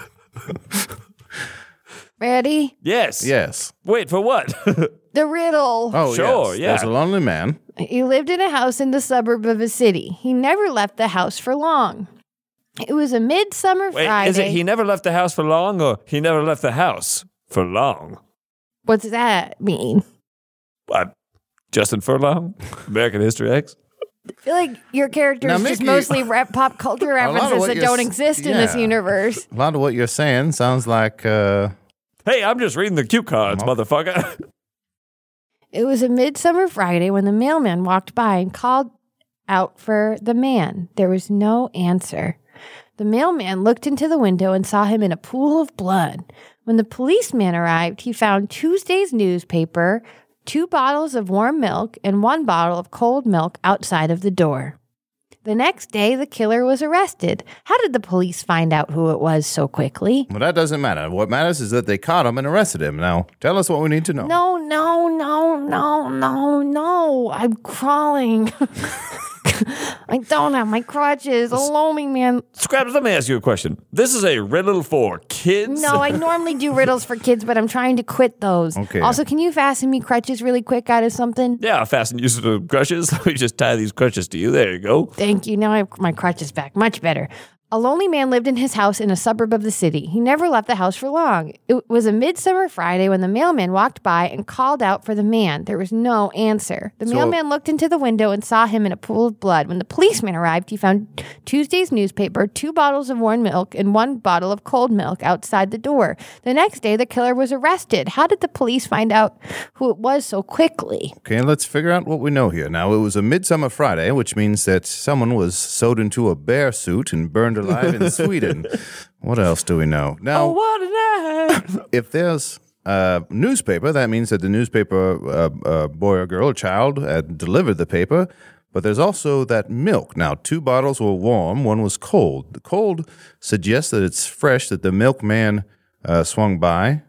Ready? Yes. Yes. Wait, for what? The riddle. Oh, Sure, yes. yeah. There's a lonely man. He lived in a house in the suburb of a city. He never left the house for long. It was a midsummer Wait, Friday. is it he never left the house for long, or he never left the house for long? What's that mean? Justin Furlong? American History X? I feel like your character Now, is just Mickey, mostly pop culture lot of references what that you're don't s- exist in this yeah. universe. A lot of what you're saying sounds like Hey, I'm just reading the cue cards, motherfucker. It was a midsummer Friday when the mailman walked by and called out for the man. There was no answer. The mailman looked into the window and saw him in a pool of blood. When the policeman arrived, he found Tuesday's newspaper, 2 bottles of warm milk, and 1 bottle of cold milk outside of the door. The next day, the killer was arrested. How did the police find out who it was so quickly? well, that doesn't matter. What matters is that they caught him and arrested him. Now, tell us what we need to know. No. I'm crawling. I don't have my crutches. A lonely man. Scraps, let me ask you a question. This is a riddle for kids? No, I normally do riddles for kids, but I'm trying to quit those. Okay. Also, can you fasten me crutches really quick out of something? Yeah, I'll fasten you some crutches. Let me just tie these crutches to you. There you go. Thank you. Now I have my crutches back. Much better. A lonely man lived in his house in a suburb of the city. He never left the house for long. It was a midsummer Friday when the mailman walked by and called out for the man. There was no answer. The mailman looked into the window and saw him in a pool of blood. When the policeman arrived, he found Tuesday's newspaper, 2 bottles of warm milk, and 1 bottle of cold milk outside the door. The next day, the killer was arrested. How did the police find out who it was so quickly? Okay, let's figure out what we know here. Now, it was a midsummer Friday, which means that someone was sewed into a bear suit and burned alive in Sweden. What else do we know? Now, What a night! if there's a newspaper, that means that the newspaper boy or girl or child had delivered the paper. But there's also that milk. Now, 2 bottles were warm, 1 was cold. The cold suggests that it's fresh, that the milkman swung by.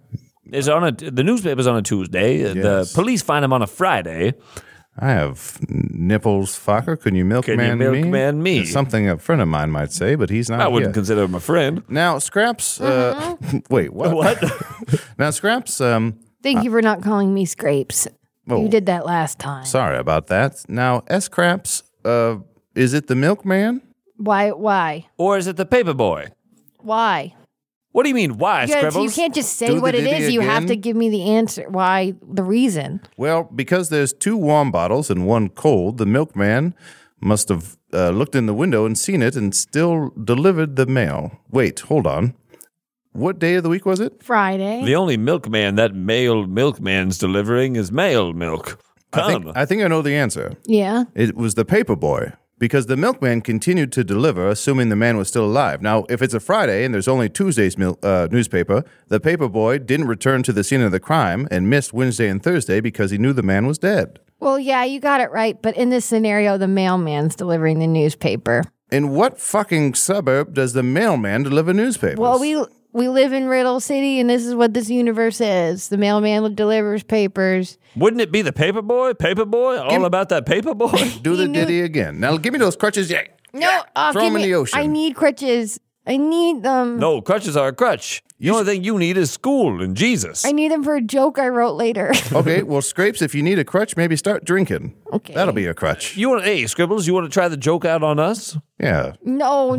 The newspaper's on a Tuesday. Yes. The police find him on a Friday. I have nipples, fucker. Can you milkman me? milkman me? It's something a friend of mine might say, but he's not I wouldn't here. consider him a friend. Now, Scraps, wait, what? What? Now, Scraps, Thank you for not calling me Scrapes. Oh. You did that last time. sorry about that. Now, Scraps, is it the milkman? Why? Or is it the paper boy? Why? What do you mean, why, You Scribbles? can't just say Do what the it ditty is. You have again? to give me the answer. Why? The reason. Well, because there's 2 warm bottles and 1 cold, the milkman must have looked in the window and seen it and still delivered the mail. Wait, hold on. What day of the week was it? Friday. The only milkman that male milkman's delivering is male milk. Come. I think I know the answer. Yeah. It was the paper boy. Because the milkman continued to deliver, assuming the man was still alive. Now, if it's a Friday and there's only Tuesday's newspaper, the paper boy didn't return to the scene of the crime and missed Wednesday and Thursday because he knew the man was dead. Well, yeah, you got it right. But in this scenario, the mailman's delivering the newspaper. In what fucking suburb does the mailman deliver newspapers? Well, we live in Riddle City, and this is what this universe is. The mailman delivers papers. Wouldn't it be the paper boy? Paper boy? All about that paper boy? Do the he knew- ditty again. Now, give me those crutches. Yeah. No, Throw give them in me- the ocean. I need crutches. I need them. No, crutches are a crutch. The only thing you need is school and Jesus. I need them for a joke I wrote later. Okay, well, Scrapes, if you need a crutch, maybe start drinking. Okay. That'll be a crutch. Hey, Scribbles, you want to try the joke out on us? Yeah. No.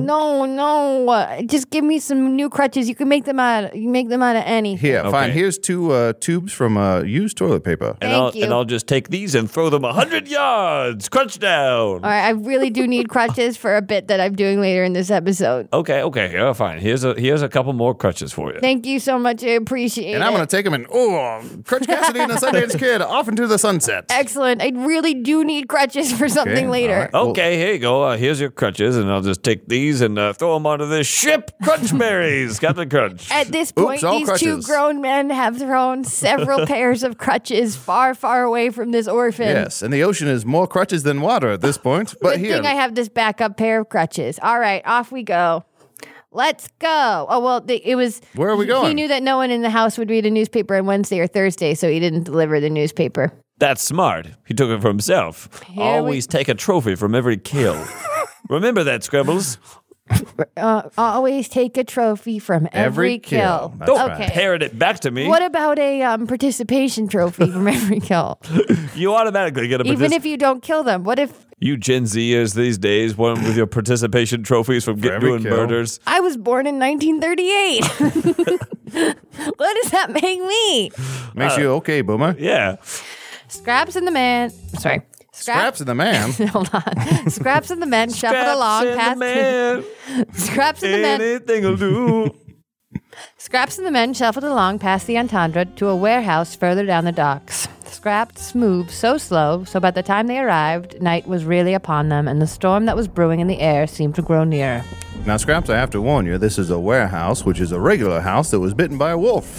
Just give me some new crutches. You can make them out. You can make them out of anything. Here, fine. Okay. Here's 2 tubes from used toilet paper. Thank you. And I'll just take these and throw them 100 yards. Crutch down. All right, I really do need crutches for a bit that I'm doing later in this episode. Okay, yeah, fine. Here's a couple more crutches for for you. Thank you so much. I appreciate it. And I'm going to take him and, Crutch Cassidy and the Sundance Kid off into the sunset. Excellent. I really do need crutches for something later. all right. Okay, here you go. Here's your crutches, and I'll just take these and throw them onto this ship. Crunchberries. Got the crunch. At this point, all these two crutches. grown men have thrown several pairs of crutches far, far away from this orphan. Yes, and the ocean is more crutches than water at this point. But Good here, thing I have this backup pair of crutches. All right, off we go. Let's go. Oh, well, it was... Where are we going? He knew that no one in the house would read a newspaper on Wednesday or Thursday, so he didn't deliver the newspaper. That's smart. He took it for himself. Here Always take a trophy from every kill. Remember that, Scribbles. Always take a trophy from every kill. That's Don't right. Okay. parrot it back to me. What about a participation trophy from every kill? You automatically get a Even if you don't kill them. What if You Gen Zers these days, one with your participation trophies from every doing kill. murders. I was born in 1938? What does that make me? Makes you okay, Boomer. Yeah. Scraps and the man. Sorry. Scraps and the man. Hold on. Scraps and the men shuffled along past man. Scraps and the men. Anything will do. Scraps and the men shuffled along past the entendre to a warehouse further down the docks. Scraps moved so slow, so by the time they arrived, night was really upon them, and the storm that was brewing in the air seemed to grow nearer. Now, Scraps, I have to warn you, this is a warehouse, which is a regular house that was bitten by a wolf.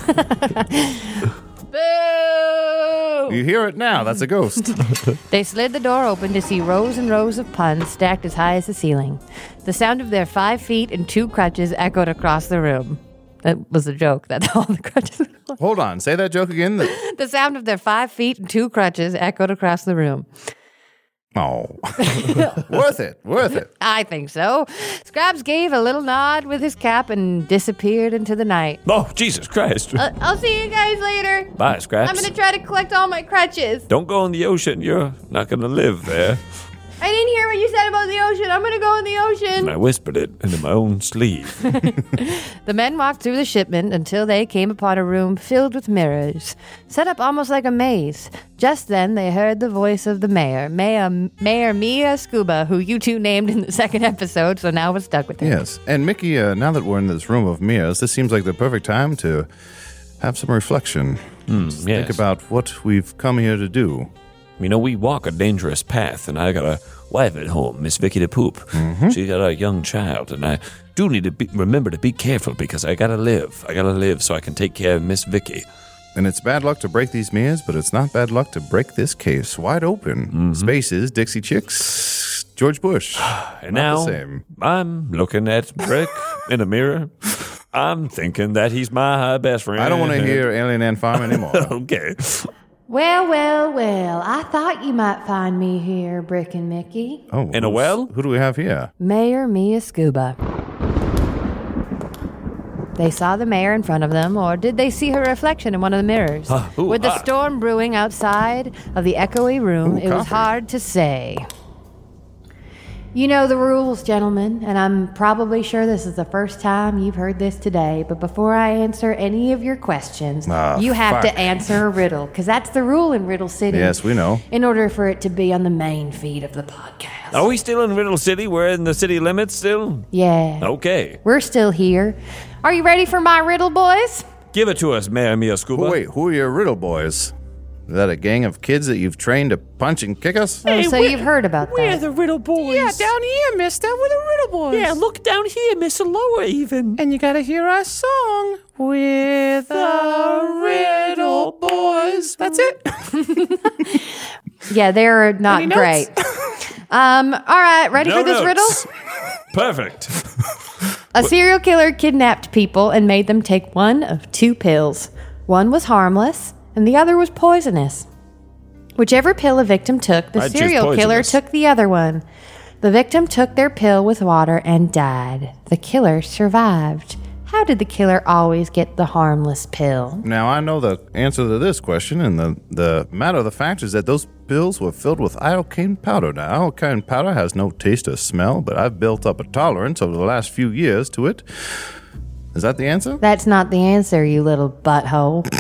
Boo! You hear it now. That's a ghost. They slid the door open to see rows and rows of puns stacked as high as the ceiling. The sound of their 5 feet and 2 crutches echoed across the room. That was a joke. That's all the crutches. Hold on. Say that joke again. The sound of their 5 feet and 2 crutches echoed across the room. Oh. Worth it. Worth it. I think so. Scraps gave a little nod with his cap and disappeared into the night. Oh, Jesus Christ. I'll see you guys later. Bye, Scraps. I'm going to try to collect all my crutches. Don't go in the ocean. You're not going to live there. I didn't hear what you said about the ocean. I'm going to go in the ocean. And I whispered it into my own sleeve. The men walked through the shipment until they came upon a room filled with mirrors, set up almost like a maze. Just then, they heard the voice of the mayor, Mayor Mia Scuba, who you two named in the second episode, so now we're stuck with her. Yes. And Mickey, now that we're in this room of mirrors, this seems like the perfect time to have some reflection. Yes. Think about what we've come here to do. You know, we walk a dangerous path, and I got a wife at home, Miss Vicky the Poop. Mm-hmm. She got a young child, and I do need to remember to be careful because I gotta live. I gotta live so I can take care of Miss Vicky. And it's bad luck to break these mirrors, but it's not bad luck to break this case wide open. Mm-hmm. Spaces, Dixie Chicks, George Bush. And Not now the same. I'm looking at Brick in a mirror. I'm thinking that he's my best friend. I don't want to hear Alien Ant Farm anymore. Okay. Well, well, well, I thought you might find me here, Brick and Mickey. Oh, In a well? Who do we have here? Mayor Mia Scuba. They saw the mayor in front of them, or did they see her reflection in one of the mirrors? With the storm brewing outside of the echoey room, it was coffee. hard to say. You know the rules, gentlemen, and I'm probably sure this is the first time you've heard this today, but before I answer any of your questions, you have fuck. to answer a riddle, because that's the rule in Riddle City. Yes, we know. In order for it to be on the main feed of the podcast. Are we still in Riddle City? We're in the city limits still? Yeah. Okay. We're still here. Are you ready for my riddle, boys? Give it to us, Mayor Mia Scuba. Oh, wait, who are your riddle boys? Is that a gang of kids that you've trained to punch and kick us? Oh, so you've heard about We're that. the Riddle Boys. Yeah, down here, mister. We're the Riddle Boys. Yeah, look down here, Mr. Lower even. And you gotta hear our song. We're the Riddle Boys. That's it. Yeah, they're not Any great. notes? All right, ready No for this notes. riddle? Perfect. A serial killer kidnapped people and made them take one of 2 pills. One was harmless, and the other was poisonous. Whichever pill a victim took, the I'd choose serial killer poisonous. took the other one. The victim took their pill with water and died. The killer survived. How did the killer always get the harmless pill? Now, I know the answer to this question, and the matter of the fact is that those pills were filled with iocane powder. Now, iocane powder has no taste or smell, but I've built up a tolerance over the last few years to it. Is that the answer? That's not the answer, you little butthole.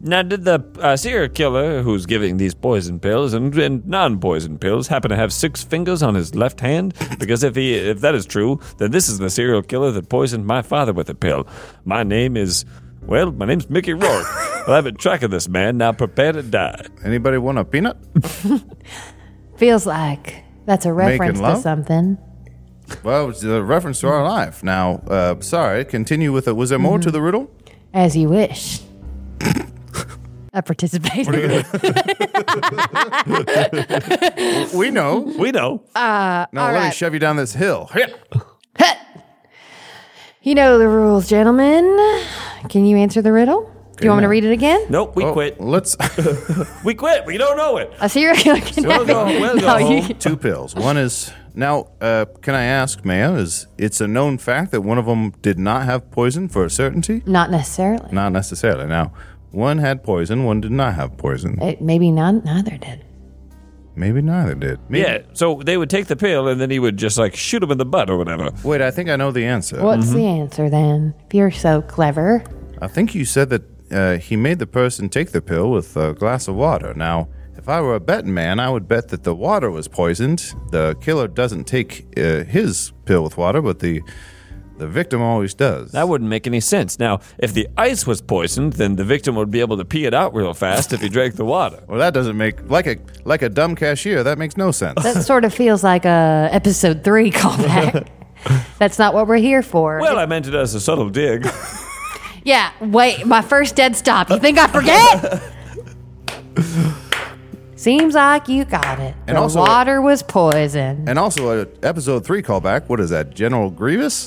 Now, did the serial killer who's giving these poison pills and non-poison pills happen to have 6 fingers on his left hand? Because if that is true, then this is the serial killer that poisoned my father with a pill. My name's Mickey Rourke. Well, I've been tracking this man. Now prepare to die. Anybody want a peanut? Feels like that's a reference to love? something. Well, it's a reference to our life. Now, sorry, continue with it. Was there more to the riddle? As you wish. I participated. We know. We know. Now, let me right. shove you down this hill. You know the rules, gentlemen. Can you answer the riddle? Do you want me to read it again? Nope, we quit. Let's We quit. We don't know it. A serial killer can We'll go No, you- home. 2 pills. One is now. Can I ask, Maya? Is it's a known fact that one of them did not have poison for a certainty? Not necessarily. Not necessarily. Now, one had poison. One did not have poison. Maybe neither did. Maybe neither did. Maybe. Yeah, so they would take the pill and then he would just like shoot him in the butt or whatever. Wait, I think I know the answer. What's the answer then? If you're so clever. I think you said that he made the person take the pill with a glass of water. Now, if I were a betting man, I would bet that the water was poisoned. The killer doesn't take his pill with water, but the victim always does. That wouldn't make any sense. Now, if the ice was poisoned, then the victim would be able to pee it out real fast if he drank the water. Well, that doesn't make like a dumb cashier. That makes no sense. That sort of feels like a episode 3 callback. That's not what we're here for. Well, I meant it as a subtle dig. Yeah, wait, my first dead stop. You think I forget? Seems like you got it. And the also- water was poison. And also, episode 3 callback. What is that? General Grievous?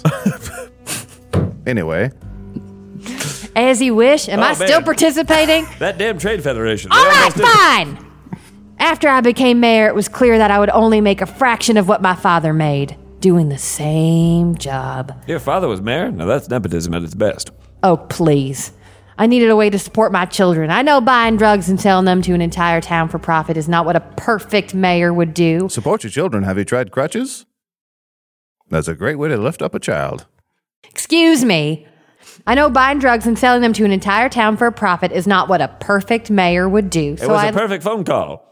Anyway, As you wish. Am Oh, I man. still participating? That damn Trade Federation. All They right, almost did it. fine. After I became mayor, it was clear that I would only make a fraction of what my father made, doing the same job. Your father was mayor? Now that's nepotism at its best. Oh, please. I needed a way to support my children. I know buying drugs and selling them to an entire town for profit is not what a perfect mayor would do. support your children. Have you tried crutches? That's a great way to lift up a child. Excuse me. I know buying drugs and selling them to an entire town for a profit is not what a perfect mayor would do. It was a perfect phone call.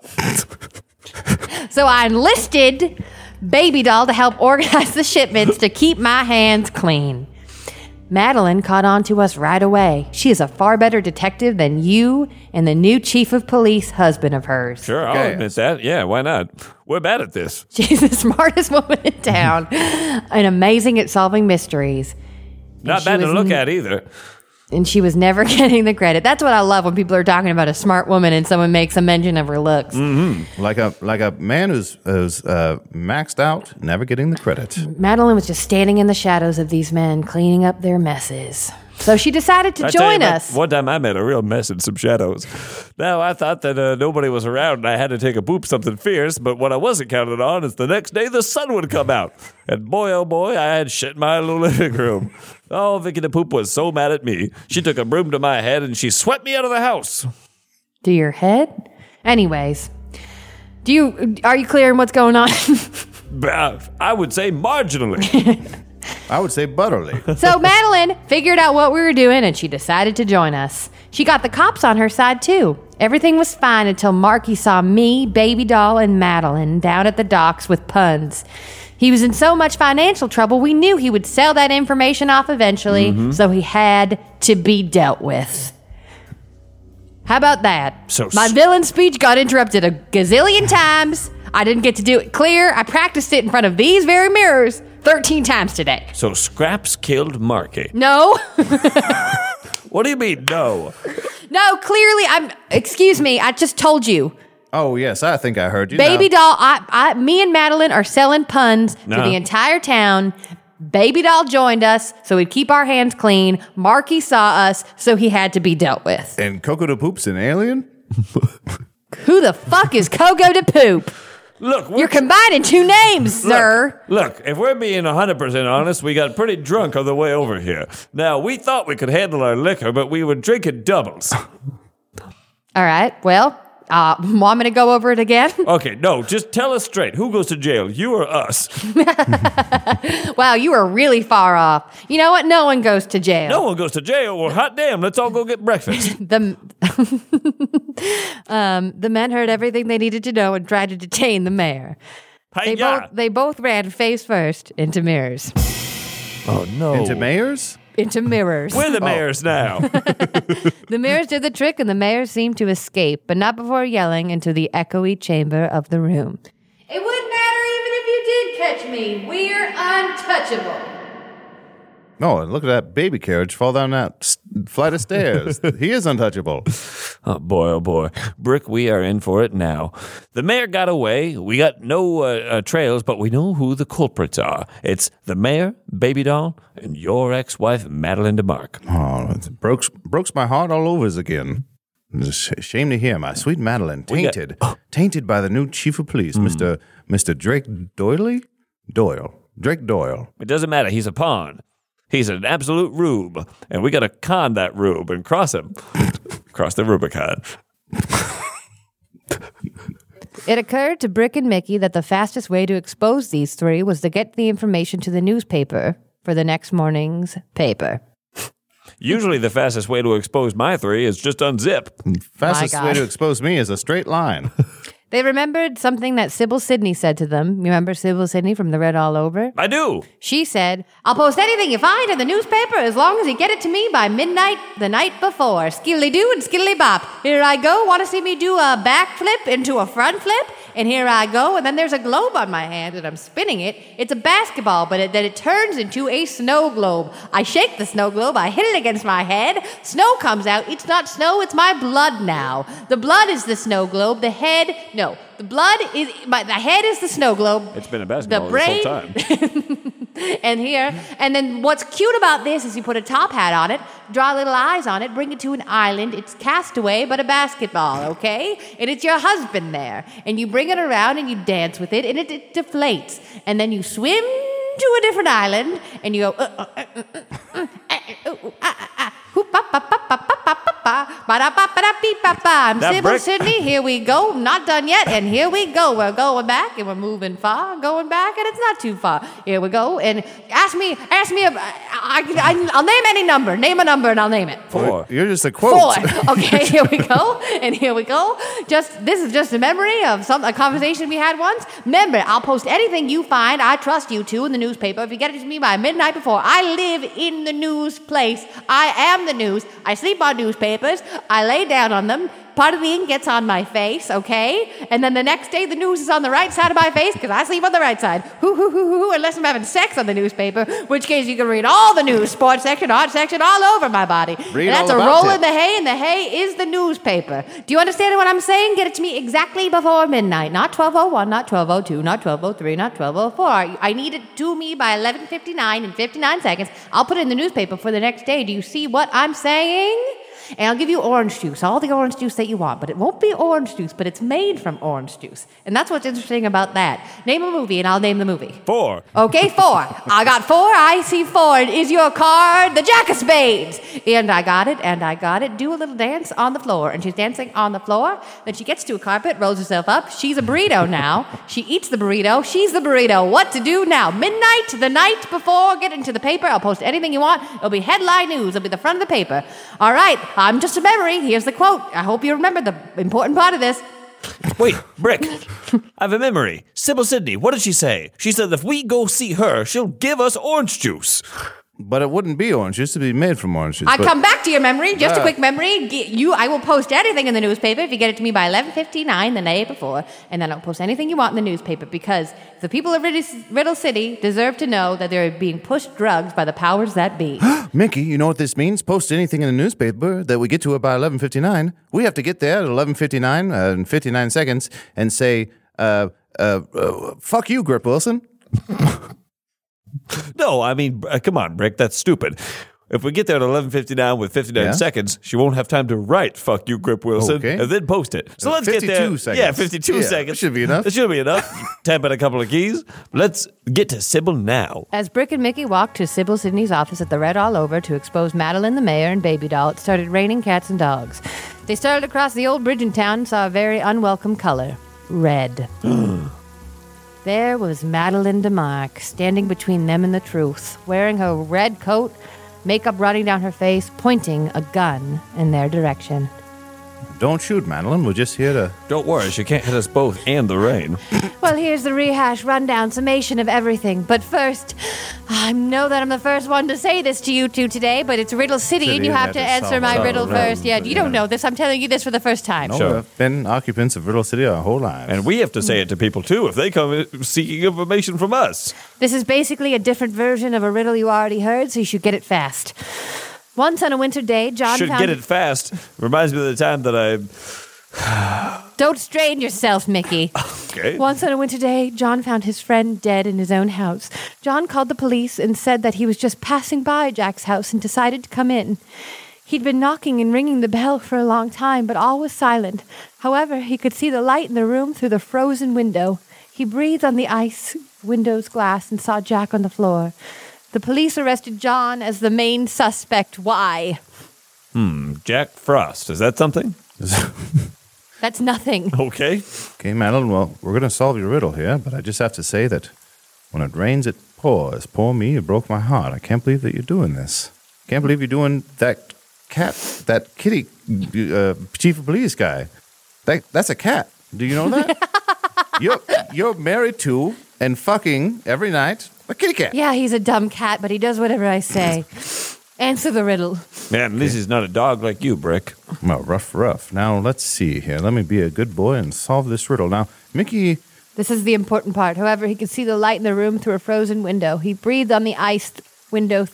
So I enlisted Baby Doll to help organize the shipments to keep my hands clean. Madeline caught on to us right away. She is a far better detective than you and the new chief of police husband of hers. Sure, I'll Okay. admit that. Yeah, why not? We're bad at this. She's the smartest woman in town and amazing at solving mysteries. Not she bad to was look at either. And she was never getting the credit. That's what I love when people are talking about a smart woman and someone makes a mention of her looks. Like a man who's maxed out, never getting the credit. Madeline was just standing in the shadows of these men, cleaning up their messes. So she decided to I tell you join what, us. One time I made a real mess in some shadows. Now, I thought that nobody was around and I had to take a poop something fierce, but what I wasn't counting on is the next day the sun would come out. And boy, oh boy, I had shit in my little living room. Oh, Vicky the Poop was so mad at me. She took a broom to my head and she swept me out of the house. To your head? Anyways, are you clear on what's going on? I would say marginally. I would say butterly. So Madeline figured out what we were doing and she decided to join us. She got the cops on her side too. Everything was fine until Marky saw me, Baby Doll, and Madeline down at the docks with puns. He was in so much financial trouble, we knew he would sell that information off eventually, so he had to be dealt with. How about that? So My villain speech got interrupted a gazillion times. I didn't get to do it clear. I practiced it in front of these very mirrors 13 times today. So Scraps killed Marky. No. What do you mean, no? No, clearly excuse me, I just told you. Oh yes, I think I heard you. Baby Now, Doll, me and Madeline are selling puns to No. the entire town. Baby Doll joined us so we'd keep our hands clean. Marky saw us, so he had to be dealt with. and Coco the Poop's an alien? Who the fuck is Coco de Poop? Look, You're combining two names, sir. Look, if we're being 100% honest, we got pretty drunk on the way over here. Now, we thought we could handle our liquor, but we were drinking doubles. All right, well, Want me to go over it again? Okay, no, just tell us straight. Who goes to jail, you or us? Wow, you were really far off. You know what? No one goes to jail. No one goes to jail. Well, hot damn, let's all go get breakfast. The men heard everything they needed to know and tried to detain the mayor. They both ran face first into mirrors. Oh, no. Into mayors? Into mirrors. We're the mayors now. The mirrors did the trick, and the mayor seemed to escape, but not before yelling into the echoey chamber of the room. It wouldn't matter even if you did catch me. We're untouchable. Oh, and look at that baby carriage fall down that flight of stairs. He is untouchable. Oh, boy. Brick, we are in for it now. The mayor got away. We got no trails, but we know who the culprits are. It's the mayor, Baby Doll, and your ex-wife, Madeline DeMarc. Oh, it broke my heart all over again. It's a shame to hear my sweet Madeline tainted by the new chief of police, Mr. Drake Doyle. Drake Doyle. It doesn't matter. He's a pawn. He's an absolute rube, and we got to con that rube and cross him. Cross the Rubicon. It occurred to Brick and Mickey that the fastest way to expose these three was to get the information to the newspaper for the next morning's paper. Usually the fastest way to expose my three is just unzip. Fastest way to expose me is a straight line. They remembered something that Sybil Sidney said to them. You remember Sybil Sidney from the Read All Over? I do. She said, I'll post anything you find in the newspaper as long as you get it to me by midnight the night before. Skiddly-doo and skiddly-bop. Here I go. Want to see me do a backflip into a front flip? And here I go. And then there's a globe on my hand and I'm spinning it. It's a basketball, but then it turns into a snow globe. I shake the snow globe. I hit it against my head. Snow comes out. It's not snow. It's my blood now. The blood is the snow globe. The head, no. The blood is, the head is the snow globe. It's been a basketball the brain, this whole time. and then what's cute about this is you put a top hat on it, draw little eyes on it, bring it to an island. It's Castaway, but a basketball, okay? And it's your husband there. And you bring it around and you dance with it, and it deflates. And then you swim to a different island, and you go, I'm Sybil Sidney. Here we go. Not done yet. And here we go. We're going back and we're moving far. Going back and it's not too far. Here we go. And ask me. I'll name any number. Name a number and I'll name it. 4. You're just a quote. 4. Okay, here we go. And here we go. This is just a memory of a conversation we had once. Remember, I'll post anything you find. I trust you to in the newspaper. If you get it to me by midnight before, I live in the news place. I am the news. I sleep on newspapers. I lay down on them. Part of the ink gets on my face, okay? And then the next day, the news is on the right side of my face because I sleep on the right side. Unless I'm having sex on the newspaper, which case you can read all the news, sports section, art section, all over my body. Read and that's all a about roll it. in the hay, and the hay is the newspaper. Do you understand what I'm saying? Get it to me exactly before midnight. Not 12:01, not 12:02, not 12:03, not 12:04. I need it to me by 11:59 and 59 seconds. I'll put it in the newspaper for the next day. Do you see what I'm saying? And I'll give you orange juice, all the orange juice that you want. But it won't be orange juice, but it's made from orange juice. And that's what's interesting about that. Name a movie, and I'll name the movie. 4. Okay, 4. I got 4. I see 4. Is your card the Jack of Spades? And I got it. Do a little dance on the floor. And she's dancing on the floor. Then she gets to a carpet, rolls herself up. She's a burrito now. She eats the burrito. She's the burrito. What to do now? Midnight, the night before. Get into the paper. I'll post anything you want. It'll be headline news. It'll be the front of the paper. All right. I'm just a memory. Here's the quote. I hope you remember the important part of this. Wait, Brick. I have a memory. Sybil Sidney, what did she say? She said if we go see her, she'll give us orange juice. But it wouldn't be orange juice. It'd be made from orange juice. I but- come back to your memory. Just a quick memory. I will post anything in the newspaper if you get it to me by 11:59 the night before, and then I'll post anything you want in the newspaper because the people of Riddle City deserve to know that they're being pushed drugs by the powers that be. Mickey, you know what this means? Post anything in the newspaper that we get to it by 11:59. We have to get there at 11:59 and 59 seconds and say, fuck you, Grip Wilson. No, I mean, come on, Brick, that's stupid. If we get there at 11:59 with 59 seconds, she won't have time to write "fuck you, Grip Wilson" Okay. and then post it. So let's get there. 52 seconds. Yeah, 52 Yeah, seconds. should be enough. It should be enough. Tap in a couple of keys. Let's get to Sybil now. As Brick and Mickey walked to Sybil Sidney's office at the Read All Over to expose Madeline the mayor and Baby Doll, it started raining cats and dogs. They started across the old bridge in town and saw a very unwelcome color. Red. There was Madeline DeMarc standing between them and the truth, wearing her red coat, makeup running down her face, pointing a gun in their direction. Don't shoot, Madeline. We're just here to... Don't worry, she can't hit us both and the rain. Well, here's the rehash, rundown, summation of everything. But first, I know that I'm the first one to say this to you two today, but it's Riddle City, and you have to answer my riddle first. Yeah, you don't know this. I'm telling you this for the first time. No, Sure. we've been occupants of Riddle City our whole lives. And we have to say it to people, too, if they come seeking information from us. This is basically a different version of a riddle you already heard, so you should get it fast. Once on a winter day, John Should found... get it fast. Reminds me of the time that I... Don't strain yourself, Mickey. Okay. Once on a winter day, John found his friend dead in his own house. John called the police and said that he was just passing by Jack's house and decided to come in. He'd been knocking and ringing the bell for a long time, but all was silent. However, he could see the light in the room through the frozen window. He breathed on the ice window's glass and saw Jack on the floor. The police arrested John as the main suspect. Why? Jack Frost. Is that something? That's nothing. Okay. Okay, Madeline, well, we're going to solve your riddle here, but I just have to say that when it rains, it pours. Poor me, it broke my heart. I can't believe that you're doing this. Can't believe you're doing that kitty, chief of police guy. That's a cat. Do you know that? You're married to and fucking every night a kitty cat. Yeah, he's a dumb cat, but he does whatever I say. Answer the riddle. Man, at least he's not a dog like you, Brick. Well, rough. Now, let's see here. Let me be a good boy and solve this riddle. Now, Mickey... This is the important part. However, he could see the light in the room through a frozen window. He breathed on the iced window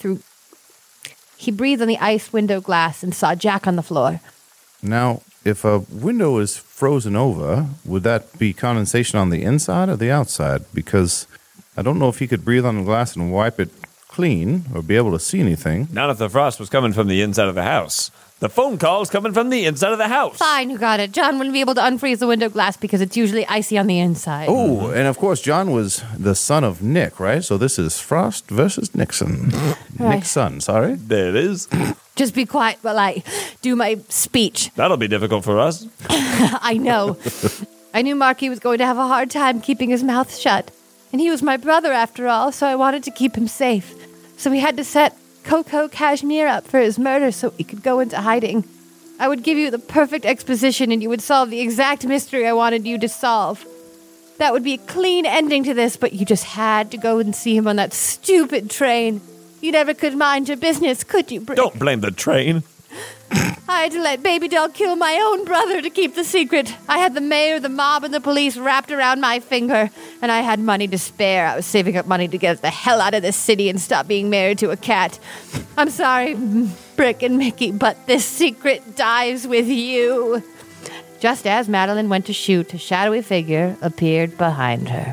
glass and saw Jack on the floor. Now, if a window is frozen over, would that be condensation on the inside or the outside? Because I don't know if he could breathe on the glass and wipe it clean or be able to see anything. Not if the frost was coming from the inside of the house. The phone call's coming from the inside of the house. Fine, you got it. John wouldn't be able to unfreeze the window glass because it's usually icy on the inside. Oh, and of course, John was the son of Nick, right? So this is Frost versus Nixon. Right. Nick's son, sorry. There it is. Just be quiet while I do my speech. That'll be difficult for us. I know. I knew Marky was going to have a hard time keeping his mouth shut. And he was my brother after all, so I wanted to keep him safe. So we had to set Coco Cashmere up for his murder so he could go into hiding. I would give you the perfect exposition and you would solve the exact mystery I wanted you to solve. That would be a clean ending to this, but you just had to go and see him on that stupid train. You never could mind your business, could you, Brick? Don't blame the train. I had to let Baby Doll kill my own brother to keep the secret. I had the mayor, the mob, and the police wrapped around my finger, and I had money to spare. I was saving up money to get the hell out of this city and stop being married to a cat. I'm sorry, Brick and Mickey, but this secret dies with you. Just as Madeline went to shoot, a shadowy figure appeared behind her.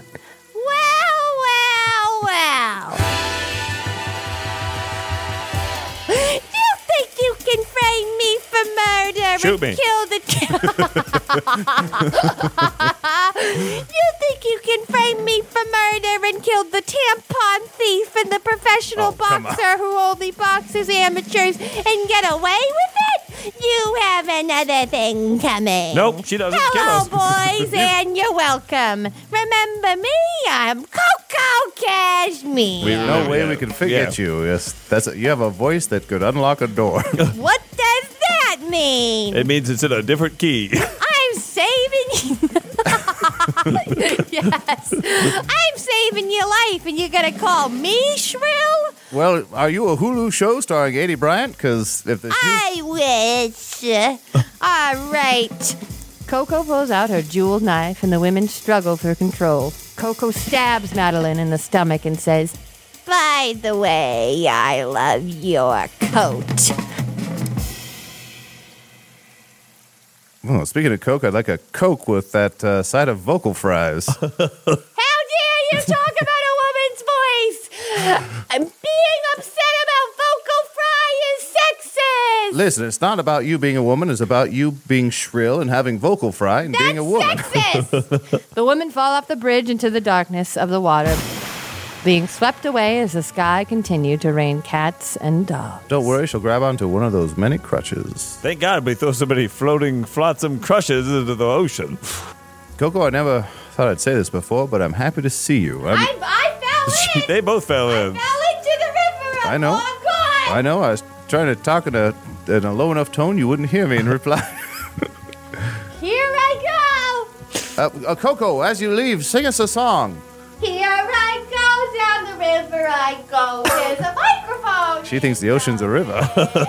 Well. You can frame me for murder Shoot and me. kill the... You think you can frame me for murder and kill the tampon thief and the professional boxer who only boxes amateurs and get away with it? You have another thing coming. Nope, she doesn't kill Hello, us. boys, and you're welcome. Remember me? I'm Coco Cashmere. No way we can forget you. Yes, you have a voice that could unlock a door. What does that mean? It means it's in a different key. I'm saving you. Yes. I'm saving your life, and you're going to call me shrill? Well, are you a Hulu show starring Adie Bryant? Because if the I wish. All right. Coco pulls out her jeweled knife, and the women struggle for control. Coco stabs Madeline in the stomach and says, "By the way, I love your coat." Well, speaking of Coke, I'd like a Coke with that side of vocal fries. How dare you talk about a woman's voice? I'm being upset about vocal fry is sexist. Listen, it's not about you being a woman. It's about you being shrill and having vocal fry and being a woman. Sexist. The women fall off the bridge into the darkness of the water. being swept away as the sky continued to rain cats and dogs. Don't worry, she'll grab onto one of those many crutches. Thank God we throw so many floating, flotsam crushes into the ocean. Coco, I never thought I'd say this before, but I'm happy to see you. I fell in. They both fell in. Fell into the river. I know. Oh, God. I know. I was trying to talk in a low enough tone you wouldn't hear me in reply. Here I go. Coco, as you leave, sing us a song. Here I go, down the river I go. There's a microphone. She thinks the ocean's a river.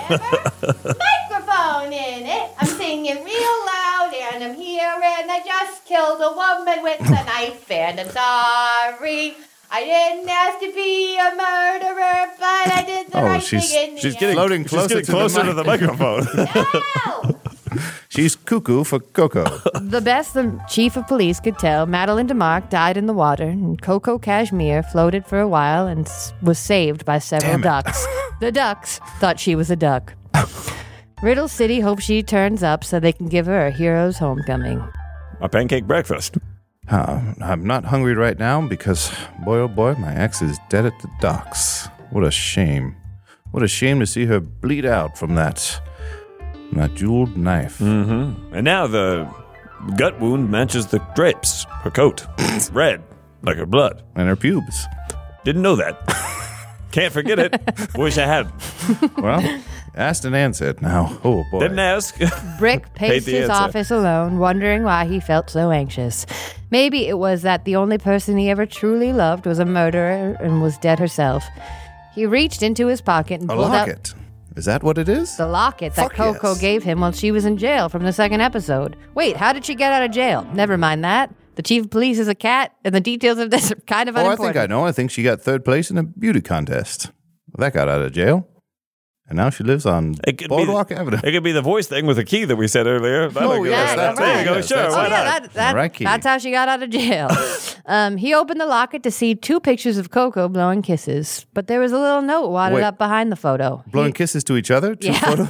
Microphone in it. I'm singing real loud, and I'm here, and I just killed a woman with a knife, and I'm sorry. I didn't ask to be a murderer, but I did the right thing in the She's end. getting Floating closer to the microphone. No! She's cuckoo for Coco. The best the chief of police could tell, Madeline DeMarc died in the water, and Coco Cashmere floated for a while and was saved by several ducks. The ducks thought she was a duck. Riddle City hopes she turns up so they can give her a hero's homecoming. A pancake breakfast. I'm not hungry right now because, boy oh boy, my ex is dead at the docks. What a shame. What a shame to see her bleed out from that jeweled knife. Mm-hmm. And now the gut wound matches the drapes. Her coat. Red, like her blood. And her pubes. Didn't know that. Can't forget it. Wish I had. Well, asked and answered now. Oh, boy. Didn't ask. Brick paced the his answer. office alone, wondering why he felt so anxious. Maybe it was that the only person he ever truly loved was a murderer and was dead herself. He reached into his pocket and A pulled out locket. Is that what it is? the locket that Fuck Coco yes. gave him while she was in jail from the second episode. Wait, how did she get out of jail? Never mind that. The chief of police is a cat, and the details of this are kind of Oh, I unimportant. think I know. I think she got third place in a beauty contest. Well, that got out of jail. And now she lives on It could Boardwalk be, Avenue. It could be the voice thing with the key that we said earlier. Oh, yes, that's there you right. go. Yes, Sure, that's why right. not? That's how she got out of jail. He opened the locket to see 2 pictures of Coco blowing kisses, but there was a little note wadded Wait. up behind the photo. Blowing kisses to each other? Two Yeah. photos?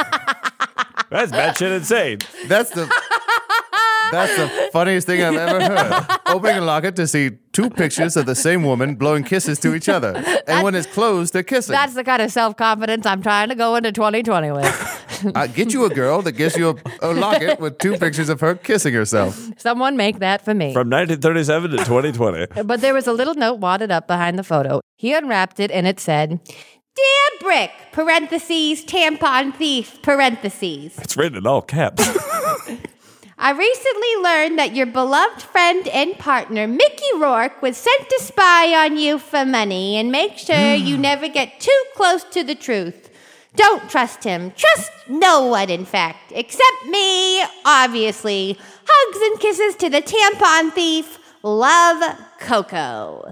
That's batshit insane. That's the funniest thing I've ever heard. Opening a locket to see 2 pictures of the same woman blowing kisses to each other. And when it's closed, they're kissing. That's the kind of self-confidence I'm trying to go into 2020 with. Get you a girl that gives you a locket with 2 pictures of her kissing herself. Someone make that for me. From 1937 to 2020. But there was a little note wadded up behind the photo. He unwrapped it and it said, "Dear Brick, parentheses, tampon thief, parentheses. It's written in all caps. I recently learned that your beloved friend and partner, Mickey Rourke, was sent to spy on you for money and make sure you never get too close to the truth. Don't trust him. Trust no one, in fact, except me, obviously. Hugs and kisses to the tampon thief. Love, Coco."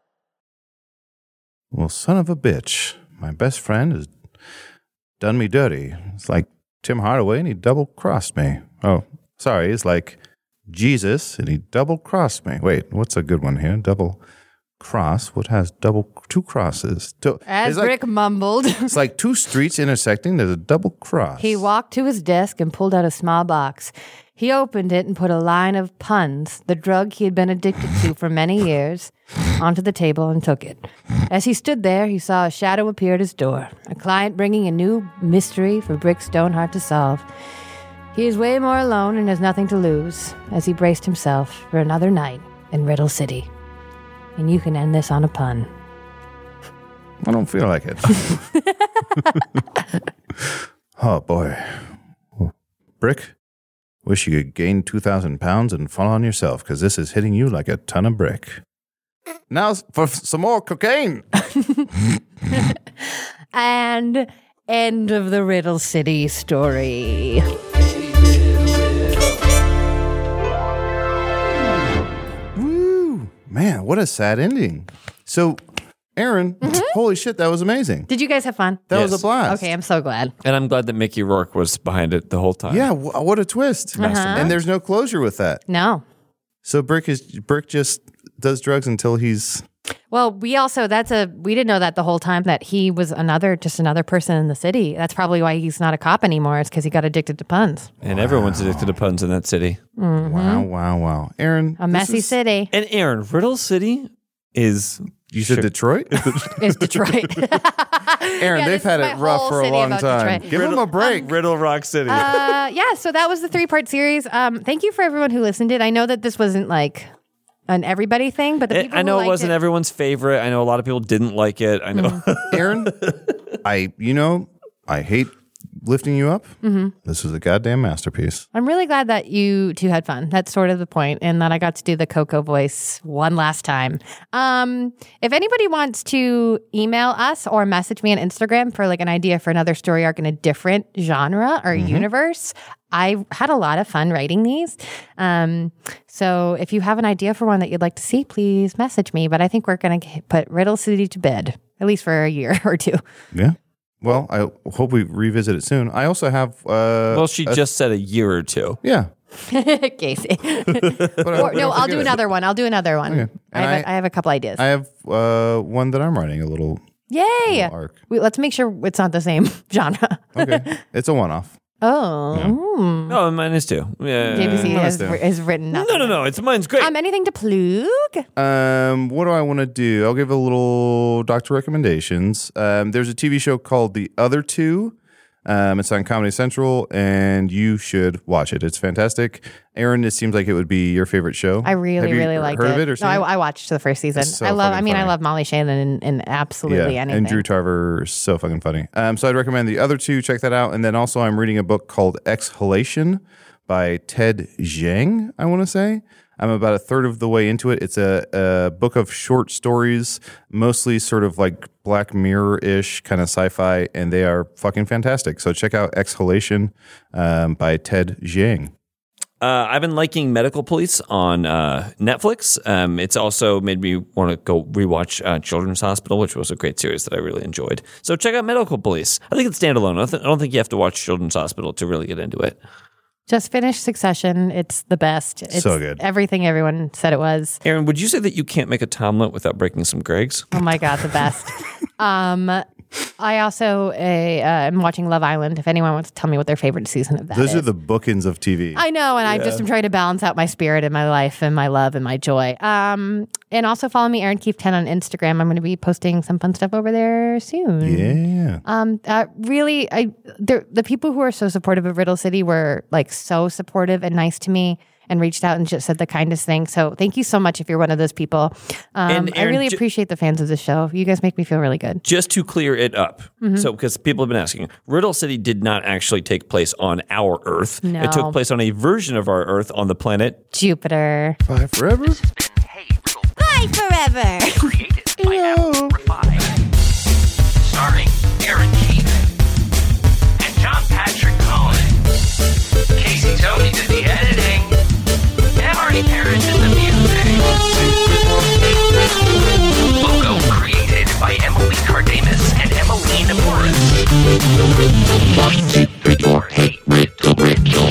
Well, son of a bitch. My best friend has done me dirty. It's like Tim Hardaway and he double-crossed me. Oh, sorry. It's like Jesus and he double-crossed me. Wait, what's a good one here? Double-cross. What has 2 crosses? As It's like- Brick mumbled, It's like 2 streets intersecting. There's a double cross. he walked to his desk and pulled out a small box. He opened it and put a line of puns, the drug he had been addicted to for many years, onto the table and took it. As he stood there, he saw a shadow appear at his door, a client bringing a new mystery for Brick Stoneheart to solve. He is way more alone and has nothing to lose as he braced himself for another night in Riddle City. And you can end this on a pun. I don't feel like it. Oh, boy. Brick, wish you could gain 2,000 pounds and fall on yourself, because this is hitting you like a ton of brick. Now for some more cocaine. And end of the Riddle City story. Woo! Man, what a sad ending. So, Aaron, holy shit, that was amazing. Did you guys have fun? That was Yes. a blast. Okay, I'm so glad. And I'm glad that Mickey Rourke was behind it the whole time. Yeah, what a twist. And there's no closure with that. No. So Brick just does drugs until he's... Well, we didn't know that the whole time that he was just another person in the city. That's probably why he's not a cop anymore. It's because he got addicted to puns. And everyone's addicted to puns in that city. Wow. Aaron. A messy city. And Aaron, Riddle City is You said Detroit? It's Detroit. Aaron, they've this had is it my rough whole for a city long about time. Detroit. Give them a break. Riddle Rock City. Yeah, so that was the 3-part series. Thank you for everyone who listened to it. I know that this wasn't like an everybody thing, but the people I know who it liked wasn't everyone's favorite. I know a lot of people didn't like it. I know. Aaron, I hate lifting you up. This is a goddamn masterpiece. I'm really glad that you two had fun. That's sort of the point, and that I got to do the Coco voice one last time. If anybody wants to email us or message me on Instagram for like an idea for another story arc in a different genre or universe, I had a lot of fun writing these. So if you have an idea for one that you'd like to see, please message me. But I think we're going to put Riddle City to bed, at least for a year or two. Yeah. Well, I hope we revisit it soon. I also have. She just said a year or two. Yeah. Casey. I'll do another one. Okay. I have a couple ideas. I have one that I'm writing, a little Yay! arc. Let's make sure it's not the same genre. Okay. It's a one-off. No, mine is too. Yeah. JBC has written nothing. No. It's mine's great. Anything to plug? What do I want to do? I'll give a little doctor recommendations. There's a TV show called The Other Two. It's on Comedy Central, and you should watch it. It's fantastic. Aaron, it seems like it would be your favorite show. I really liked it. Heard of it or seen it? I watched the first season. It's so I funny. love Molly Shannon in absolutely anything. And Drew Tarver is so fucking funny. So I'd recommend The Other Two. Check that out. And then also I'm reading a book called Exhalation by Ted Zhang, I want to say. I'm about a third of the way into it. It's a book of short stories, mostly sort of like Black Mirror-ish kind of sci-fi, and they are fucking fantastic. So check out Exhalation by Ted Zhang. I've been liking Medical Police on Netflix. It's also made me want to go rewatch Children's Hospital, which was a great series that I really enjoyed. So check out Medical Police. I think it's standalone. I don't think you have to watch Children's Hospital to really get into it. Just finished Succession. It's the best. It's so good. Everything everyone said it was. Aaron, would you say that you can't make a Tomlet without breaking some Greggs? Oh my God, the best. I also am watching Love Island. If anyone wants to tell me what their favorite season of that Those is. are the bookends of TV. I know, and I just am trying to balance out my spirit and my life and my love and my joy. And also follow me, Aaron Keefe 10 on Instagram. I'm going to be posting some fun stuff over there soon. Yeah. Really, the people who are so supportive of Riddle City were like so supportive and nice to me and reached out and just said the kindest thing. So thank you so much if you're one of those people. And Aaron, I really appreciate the fans of the show. You guys make me feel really good. Just to clear it up, so because people have been asking, Riddle City did not actually take place on our Earth. No. It took place on a version of our Earth on the planet Jupiter. Bye forever. Bye forever. Created by Apple Refine. Starring Aaron Keefe and John Patrick Cohen. Casey Tony did the editing. And Marty Parrish did the music. Logo created by Emily Cardamus and Emmeline Morris. 1, 2, 3, 4, hey, Riddle.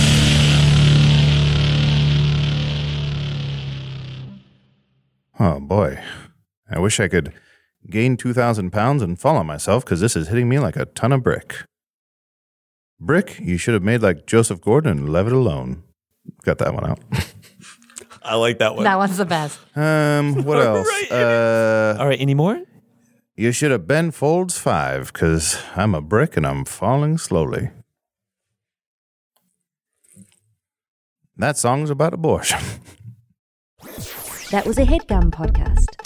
Oh, boy. I wish I could gain 2,000 pounds and fall on myself because this is hitting me like a ton of brick. Brick, you should have made like Joseph Gordon and left it alone. Got that one out. I like that one. That one's the best. What else? All right, any more? You should have been Folds 5 because I'm a brick and I'm falling slowly. That song's about abortion. That was a HeadGum podcast.